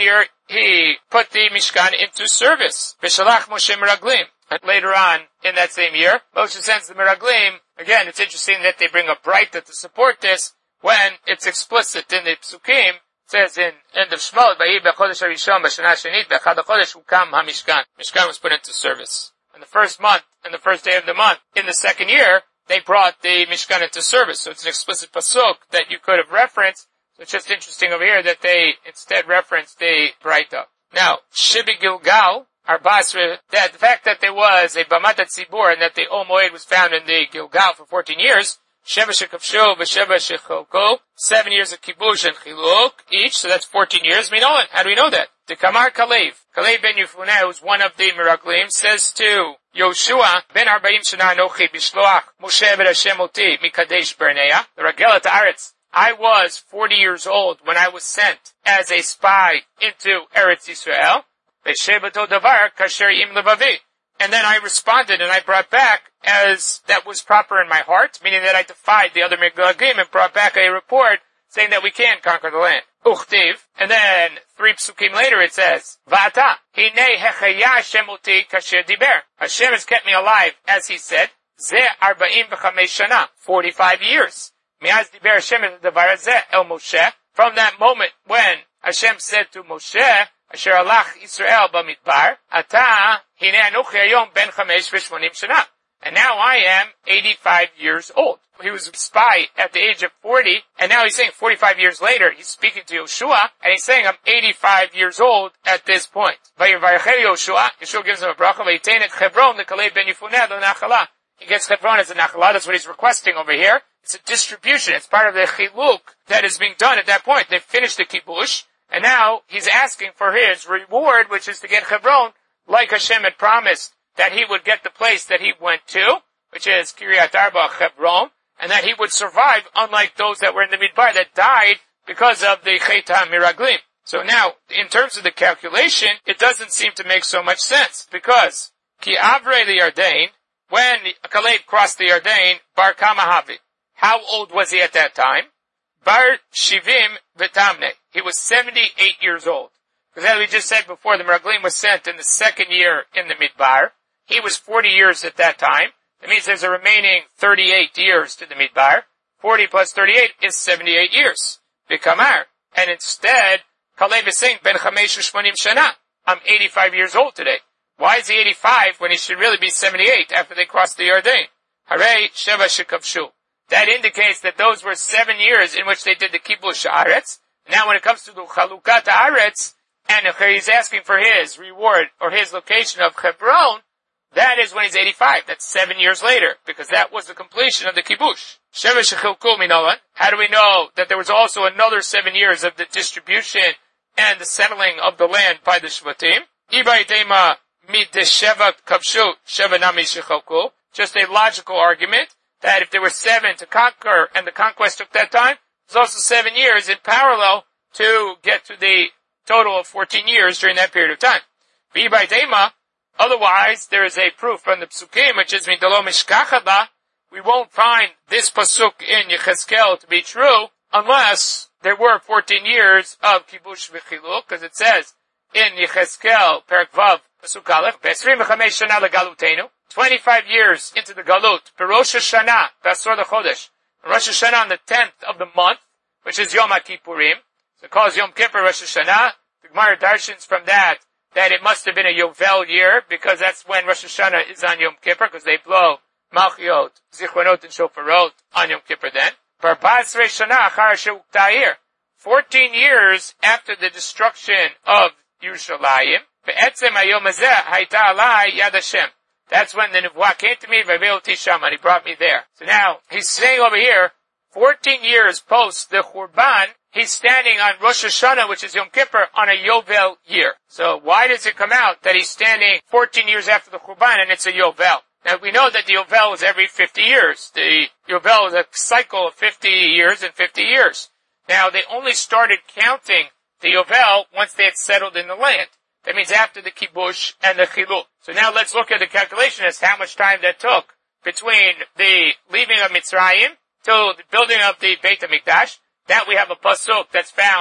he put the Mishkan into service. V'shalach Moshe Meraglim. And later on, in that same year, Moshe sends the Meraglim. Again, it's interesting that they bring a Braita to support this when it's explicit in the Psukim. It says in end of Shemot, V'hi b'chodesh harishon b'shana shenit b'echad ha'chodesh hukam ha'mishkan. Mishkan was put into service. In the first month, in the first day of the month, in the second year, they brought the Mishkan into service. So it's an explicit pasuk that you could have referenced. So it's just interesting over here that they instead referenced the Braita. Now, Shibi Gilgal, our Basra, that the fact that there was a Bamat Tzibur and that the Ol Moed was found in the Gilgal for fourteen years, Sheva Shekavshu v'Sheva Shechoko, seven years of Kibush and Chiluk each, so that's fourteen years. We know it. How do we know that? The Kamar Kalev, Kalev ben Yefuneh, who's one of the Meraglim, says to Yoshua, Ben Arbaim Shana Anochi Bishloach, Moshe ben Hashem Oti, Mikadesh Bernea, the Ragelat Aretz. I was forty years old when I was sent as a spy into Eretz Yisrael. V'shebato davar kasher im levavi. And then I responded and I brought back as that was proper in my heart, meaning that I defied the other Meraglim and brought back a report saying that we can conquer the land. Uchtiv. And then three psukim later it says, Va'ata, hinei hechaya Hashem oti kasher diber. Hashem has kept me alive, as he said, Ze arba'im v'chamesh shana, forty-five years. Miaz diber Hashem davar hazeh el Moshe. From that moment when Hashem said to Moshe, Asher alach Yisrael b'midbar, Ata, hinei anuchi hayom ben chamesh v'shmonim shana. And now I am eighty-five years old. He was a spy at the age of forty, and now he's saying forty-five years later, he's speaking to Yoshua, and he's saying I'm eighty-five years old at this point. Vayivayachel Yoshua, Yoshua gives him a bracha, vayitein et Hebron, the Kalev ben Yefuneh, the Nachala. He gets Hebron as a Nachala, that's what he's requesting over here. It's a distribution, it's part of the Chiluk that is being done at that point. They've finished the Kibush, and now he's asking for his reward, which is to get Hebron, like Hashem had promised, that he would get the place that he went to, which is Kiryat Arba Hebron, and that he would survive, unlike those that were in the Midbar that died because of the Chet HaMiraglim. So now, in terms of the calculation, it doesn't seem to make so much sense, because Ki Avre the Yardain, when Kalev crossed the Yardain, Bar Kamahavi, how old was he at that time? Bar Shivim V'Tamne, he was seventy-eight years old. Because as we just said before, the Meraglim was sent in the second year in the Midbar. He was forty years at that time. That means there's a remaining thirty-eight years to the Midbar. forty plus thirty-eight is seventy-eight years. Bikamar. And instead, Kalev is saying, Ben Chamesh U'Shmonim Shana. I'm eighty-five years old today. Why is he eighty-five when he should really be seventy-eight after they crossed the Yarden? Harei Sheva Shekavshu. That indicates that those were seven years in which they did the Kibush Haaretz. Now when it comes to the Chalukat Haaretz, and he's asking for his reward or his location of Hebron, that is when he's eighty-five. That's seven years later, because that was the completion of the Kibush. Sheva Shechilku Minolan. How do we know that there was also another seven years of the distribution and the settling of the land by the Shvatim? Ibai Dema Midesheva Kavshu Sheva Nami Shechilku. Just a logical argument that if there were seven to conquer and the conquest took that time, there's also seven years in parallel to get to the total of fourteen years during that period of time. Ibai Dema. Otherwise, there is a proof from the Psukim, which is Midalo Mishkachaba. We won't find this Pasuk in Yechezkel to be true unless there were fourteen years of Kibush V'Chiluk, because it says in Yechezkel, Perek Vav, Pasuk Aleph, B'esrim v'chamesh shana legalutenu, twenty-five years into the Galut, B'Rosh Hashanah, B'asor Chodesh, Rosh Hashanah on the tenth of the month, which is Yom HaKippurim, so it calls Yom Kippur Rosh Hashanah. The Gemara darshans from that, that it must have been a Yovel year, because that's when Rosh Hashanah is on Yom Kippur, because they blow Malchiot, Zichronot, and Shofarot on Yom Kippur then. Fourteen years after the destruction of Yerushalayim, that's when the Nevuah came to me, and he brought me there. So now, he's saying over here, fourteen years post the Churban, he's standing on Rosh Hashanah, which is Yom Kippur, on a Yovel year. So why does it come out that he's standing fourteen years after the Churban and it's a Yovel? Now we know that the Yovel is every fifty years. The Yovel is a cycle of fifty years and fifty years. Now they only started counting the Yovel once they had settled in the land. That means after the Kibush and the Chiluk. So now let's look at the calculation as to how much time that took between the leaving of Mitzrayim to the building of the Beit HaMikdash. That we have a pasuk that's found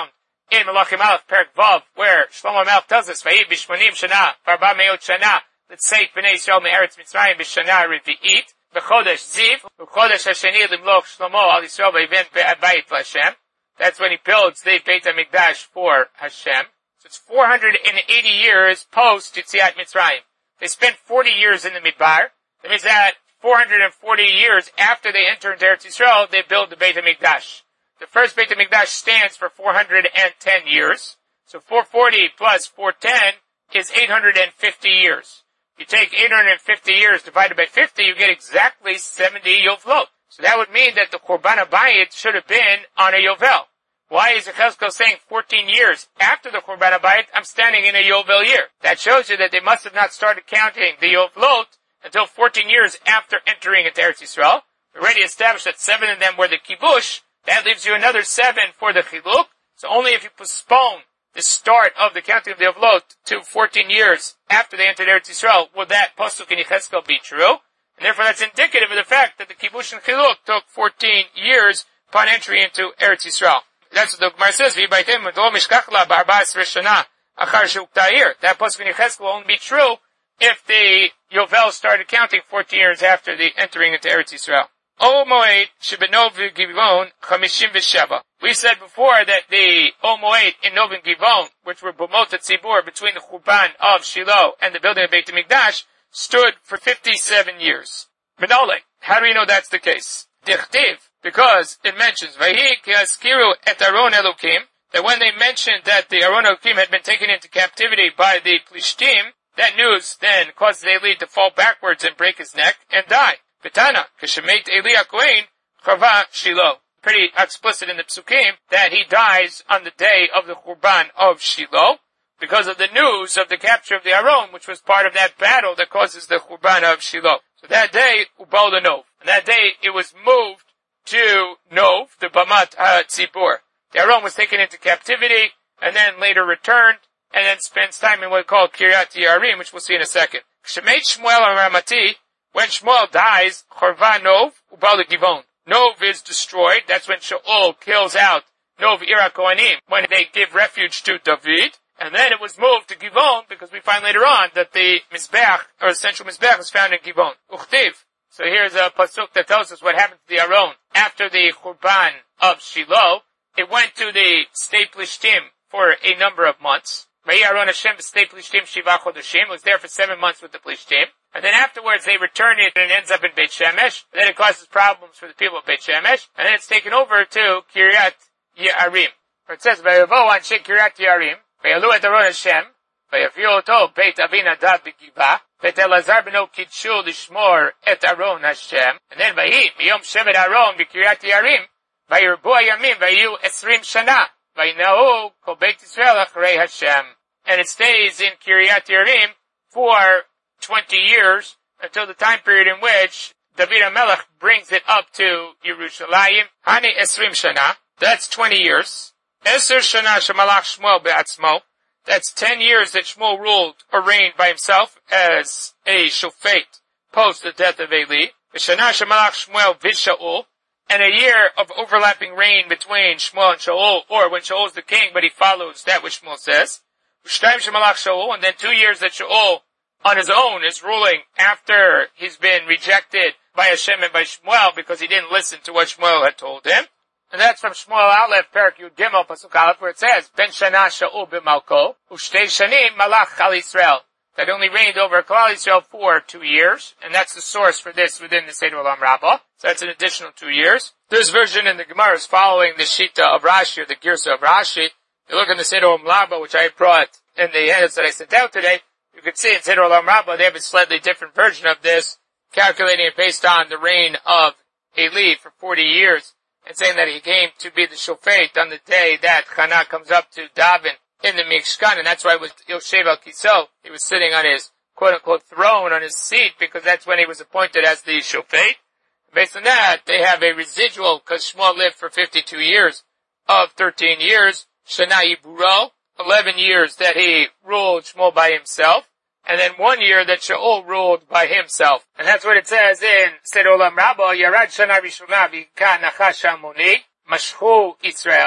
in Malachim Aleph Perek Vav, where Shlomo Melech tells us, Vayi b'shmonim shana, v'arba me'ot shana, l'tzeit b'nei Yisrael me'eretz Mitzrayim b'shana revi'it, b'chodesh Ziv, b'chodesh hasheni limloch Shlomo al Yisrael v'yiven be'abayit l'Hashem. That's when he builds the Beit HaMikdash for Hashem. So it's four hundred eighty years post Yetziat Mitzrayim. They spent forty years in the Midbar. That means that four hundred forty years after they enter into Eretz Yisrael, they build the Beit HaMikdash. The first Beit HaMikdash stands for four hundred ten years. So four hundred forty plus four hundred ten is eight hundred fifty years. You take eight hundred fifty years divided by fifty, you get exactly seventy Yovlot. So that would mean that the Korban HaBayit should have been on a Yovel. Why is Yechezkel saying fourteen years after the Korban HaBayit, I'm standing in a Yovel year? That shows you that they must have not started counting the Yovlot until fourteen years after entering into Eretz Yisrael. We already established that seven of them were the Kibush. That leaves you another seven for the Chiluk. So only if you postpone the start of the counting of the Yovlot to fourteen years after they entered Eretz Yisrael, will that Pasuk in Yechezkel be true? And therefore that's indicative of the fact that the Kibush and Chiluk took fourteen years upon entry into Eretz Yisrael. That's what the Gemara says, V'yibaitem v'do mishkachla b'arba'as rishana achar she'ukta'ir. That Pasuk in Yechezkel will only be true if the Yovel started counting fourteen years after the entering into Eretz Yisrael. O Moed shebenov v'givon chamishim v'sheva. We said before that the O Moed in Nov and Givon, which were Bumot Tzibur between the Churban of Shiloh and the building of Beit HaMikdash, stood for fifty-seven years. Benole, how do we know that's the case? Dichtiv, because it mentions, Vahi ki askiru et Aron Elokim, that when they mentioned that the Aron Elokim had been taken into captivity by the Plishtim, that news then causes Eli to fall backwards and break his neck and die. Betana, Keshemet Eli HaKohen, Chava Shiloh. Pretty explicit in the Psukim that he dies on the day of the Churban of Shiloh because of the news of the capture of the Aron, which was part of that battle that causes the Churban of Shiloh. So that day, Ubal the Nov. And that day, it was moved to Nov, the Bamat HaTzibur. The Aron was taken into captivity and then later returned and then spends time in what we call Kiryat Yearim, which we'll see in a second. Shemet Shmuel Ramati, when Shmuel dies, Chorva Nov, Ubal Givon. Nov is destroyed. That's when Shaul kills out Nov Ira Kohanim, when they give refuge to David. And then it was moved to Givon, because we find later on that the Mizbeach, or the central Mizbeach, was found in Givon. Uchtiv. So here's a pasuk that tells us what happened to the Aron. After the Churban of Shiloh, it went to the state Plishtim for a number of months. Vayi Aron Hashem b'state Plishtim Shiva Chodeshim. It was there for seven months with the Plishtim. And then afterwards they return it and it ends up in Beit Shemesh. And then it causes problems for the people of Beit Shemesh. And then it's taken over to Kiryat Yearim. Where it says, Vayavo anshe Kiryat Yearim, Vayalu et Aron Hashem, Vayaviu oto Beit Avinadav b'Giva, Beit Elazar b'no Kidshu lishmor et Aron Hashem. And then Vayi, Miyom Shevet Aron b'Kiryat Yearim, Vayirbu Ayamim, Vayu Esrim Shana, Vayinahu Kol Beit Yisrael achrei Hashem. And it stays in Kiryat Yearim for twenty years, until the time period in which David HaMelech brings it up to Yerushalayim. Hani Esrim Shana, that's twenty years. Eser Shana Shemalach Shmuel Be'atzmo, that's ten years that Shmuel ruled or reigned by himself as a shofet post the death of Eli. Shana Shemalach Shmuel Vid Shaul, and a year of overlapping reign between Shmuel and Shaul, or when Shaul is the king, but he follows that which Shmuel says. Shtayim Shemalach Shaul, and then two years that Shaul on his own is ruling after he's been rejected by Hashem and by Shmuel because he didn't listen to what Shmuel had told him. And that's from Shmuel Aleph, Perek Yud Gimel, Pasuk Aleph, where it says, Ben Shana Shaul b'Malko, Ushtei Shanim Malach Chal Yisrael. That only reigned over Klal Yisrael for two years, and that's the source for this within the Seder Olam Rabbah. So that's an additional two years. This version in the Gemara is following the Shita of Rashi, or the Girsa of Rashi. If you look in the Seder Olam Rabbah, which I brought in the edits that I sent out today, you can see in Seder Olam Rabbah, they have a slightly different version of this, calculating it based on the reign of Eli for forty years, and saying that he came to be the shofet on the day that Chana comes up to daven in the Mishkan, and that's why it was Yoshev al Kiso. He was sitting on his quote-unquote throne, on his seat, because that's when he was appointed as the shofet. Based on that, they have a residual, because Shmuel lived for fifty-two years, of thirteen years, Shana Yiburo, eleven years that he ruled Shmuel by himself, and then one year that Shaul ruled by himself. And that's what it says in Seder Olam Rabbah, Yarad Shana Rishona V'Ka Nachash Amoni, Mashchu Yisrael,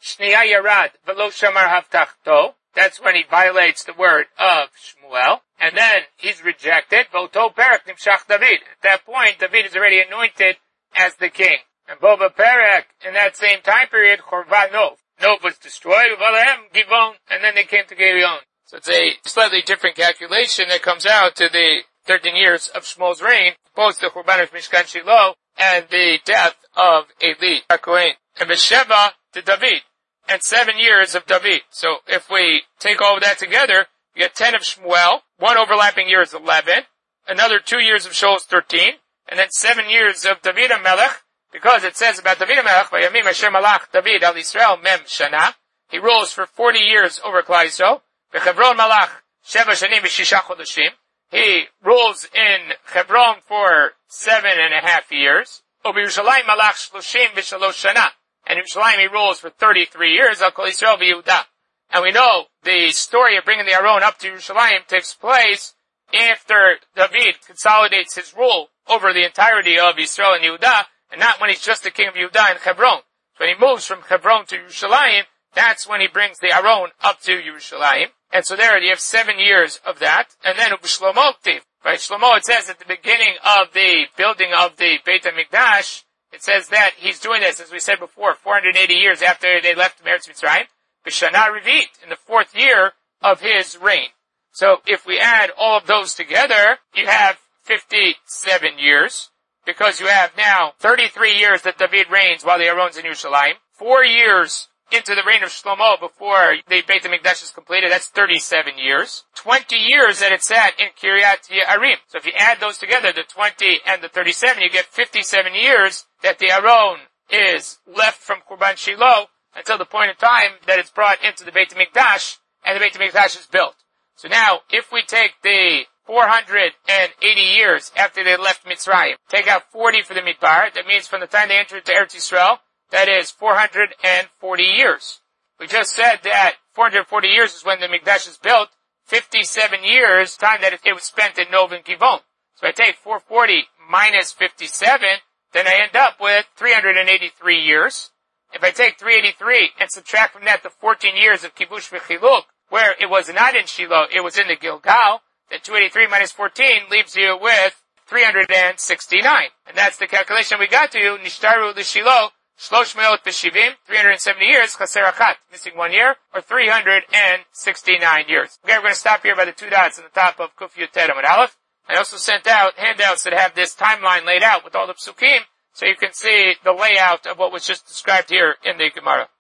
Shniya Yarad Velo Shamar Havtachto. That's when he violates the word of Shmuel. And then he's rejected. Voto Perek Nimshach David. At that point, David is already anointed as the king. And Boba Perek, in that same time period, Chorva Nov. Nov was destroyed, Uvalahem, Givon, and then they came to Gibeon. So it's a slightly different calculation that comes out to the thirteen years of Shmuel's reign, opposed to Churban of Mishkan Shiloh, and the death of Eli HaKohen. And Besheva to David, and seven years of David. So if we take all of that together, you get ten of Shmuel, one overlapping year is eleven, another two years of Shaul is thirteen, and then seven years of David HaMelech, because it says about David HaMelech, Vayamim Asher Malach David al Yisrael Mem Shana. He rules for forty years over Klal Yisrael. Bechevron Malach Sheva Shanim V'Shisha Chodashim. He rules in Hebron for seven and a half years. Ubiyushalayim Malach Shloshim V'Shalosh Shana. And in Yerushalayim he rules for thirty-three years. Al Kol Yisrael V'Yehuda. And we know the story of bringing the Aron up to Yerushalayim takes place after David consolidates his rule over the entirety of Yisrael and Yehuda, and not when he's just the king of Yehuda and Hebron. So when he moves from Hebron to Yerushalayim, that's when he brings the Aron up to Yerushalayim. And so there you have seven years of that. And then Shlomo Tiv. Right, Shlomo, it says at the beginning of the building of the Beit HaMikdash, it says that he's doing this, as we said before, four hundred eighty years after they left Eretz Mitzrayim. B'Shana Revit, in the fourth year of his reign. So if we add all of those together, you have fifty-seven years. Because you have now thirty-three years that David reigns while the Aron's in Yerushalayim. Four years into the reign of Shlomo before the Beit HaMikdash is completed. That's thirty-seven years. twenty years that it sat in Kiryat Ye'arim. So if you add those together, the twenty and the thirty-seven, you get fifty-seven years that the Aron is left from Kurban Shiloh until the point in time that it's brought into the Beit HaMikdash and the Beit HaMikdash is built. So now, if we take the four hundred eighty years after they left Mitzrayim, take out forty for the Midbar, that means from the time they entered to Eretz Yisrael, that is four hundred forty years. We just said that four hundred forty years is when the Mikdash is built, fifty-seven years, time that it was spent in Nov and Givon. So I take four hundred forty minus fifty-seven, then I end up with three hundred eighty-three years. If I take three hundred eighty-three and subtract from that the fourteen years of Kibush V'Chiluk, where it was not in Shiloh, it was in the Gilgal, then two hundred eighty-three minus fourteen leaves you with three hundred sixty-nine. And that's the calculation we got to you. Nishtaru l'Shiloh, Shlosh Meot B'Shivim, three hundred seventy years, Chaser Achat, missing one year, or three hundred sixty-nine years. Okay, we're going to stop here by the two dots on the top of Kuf Yud Tet Amud Aleph. I also sent out handouts that have this timeline laid out with all the psukim, so you can see the layout of what was just described here in the Gemara.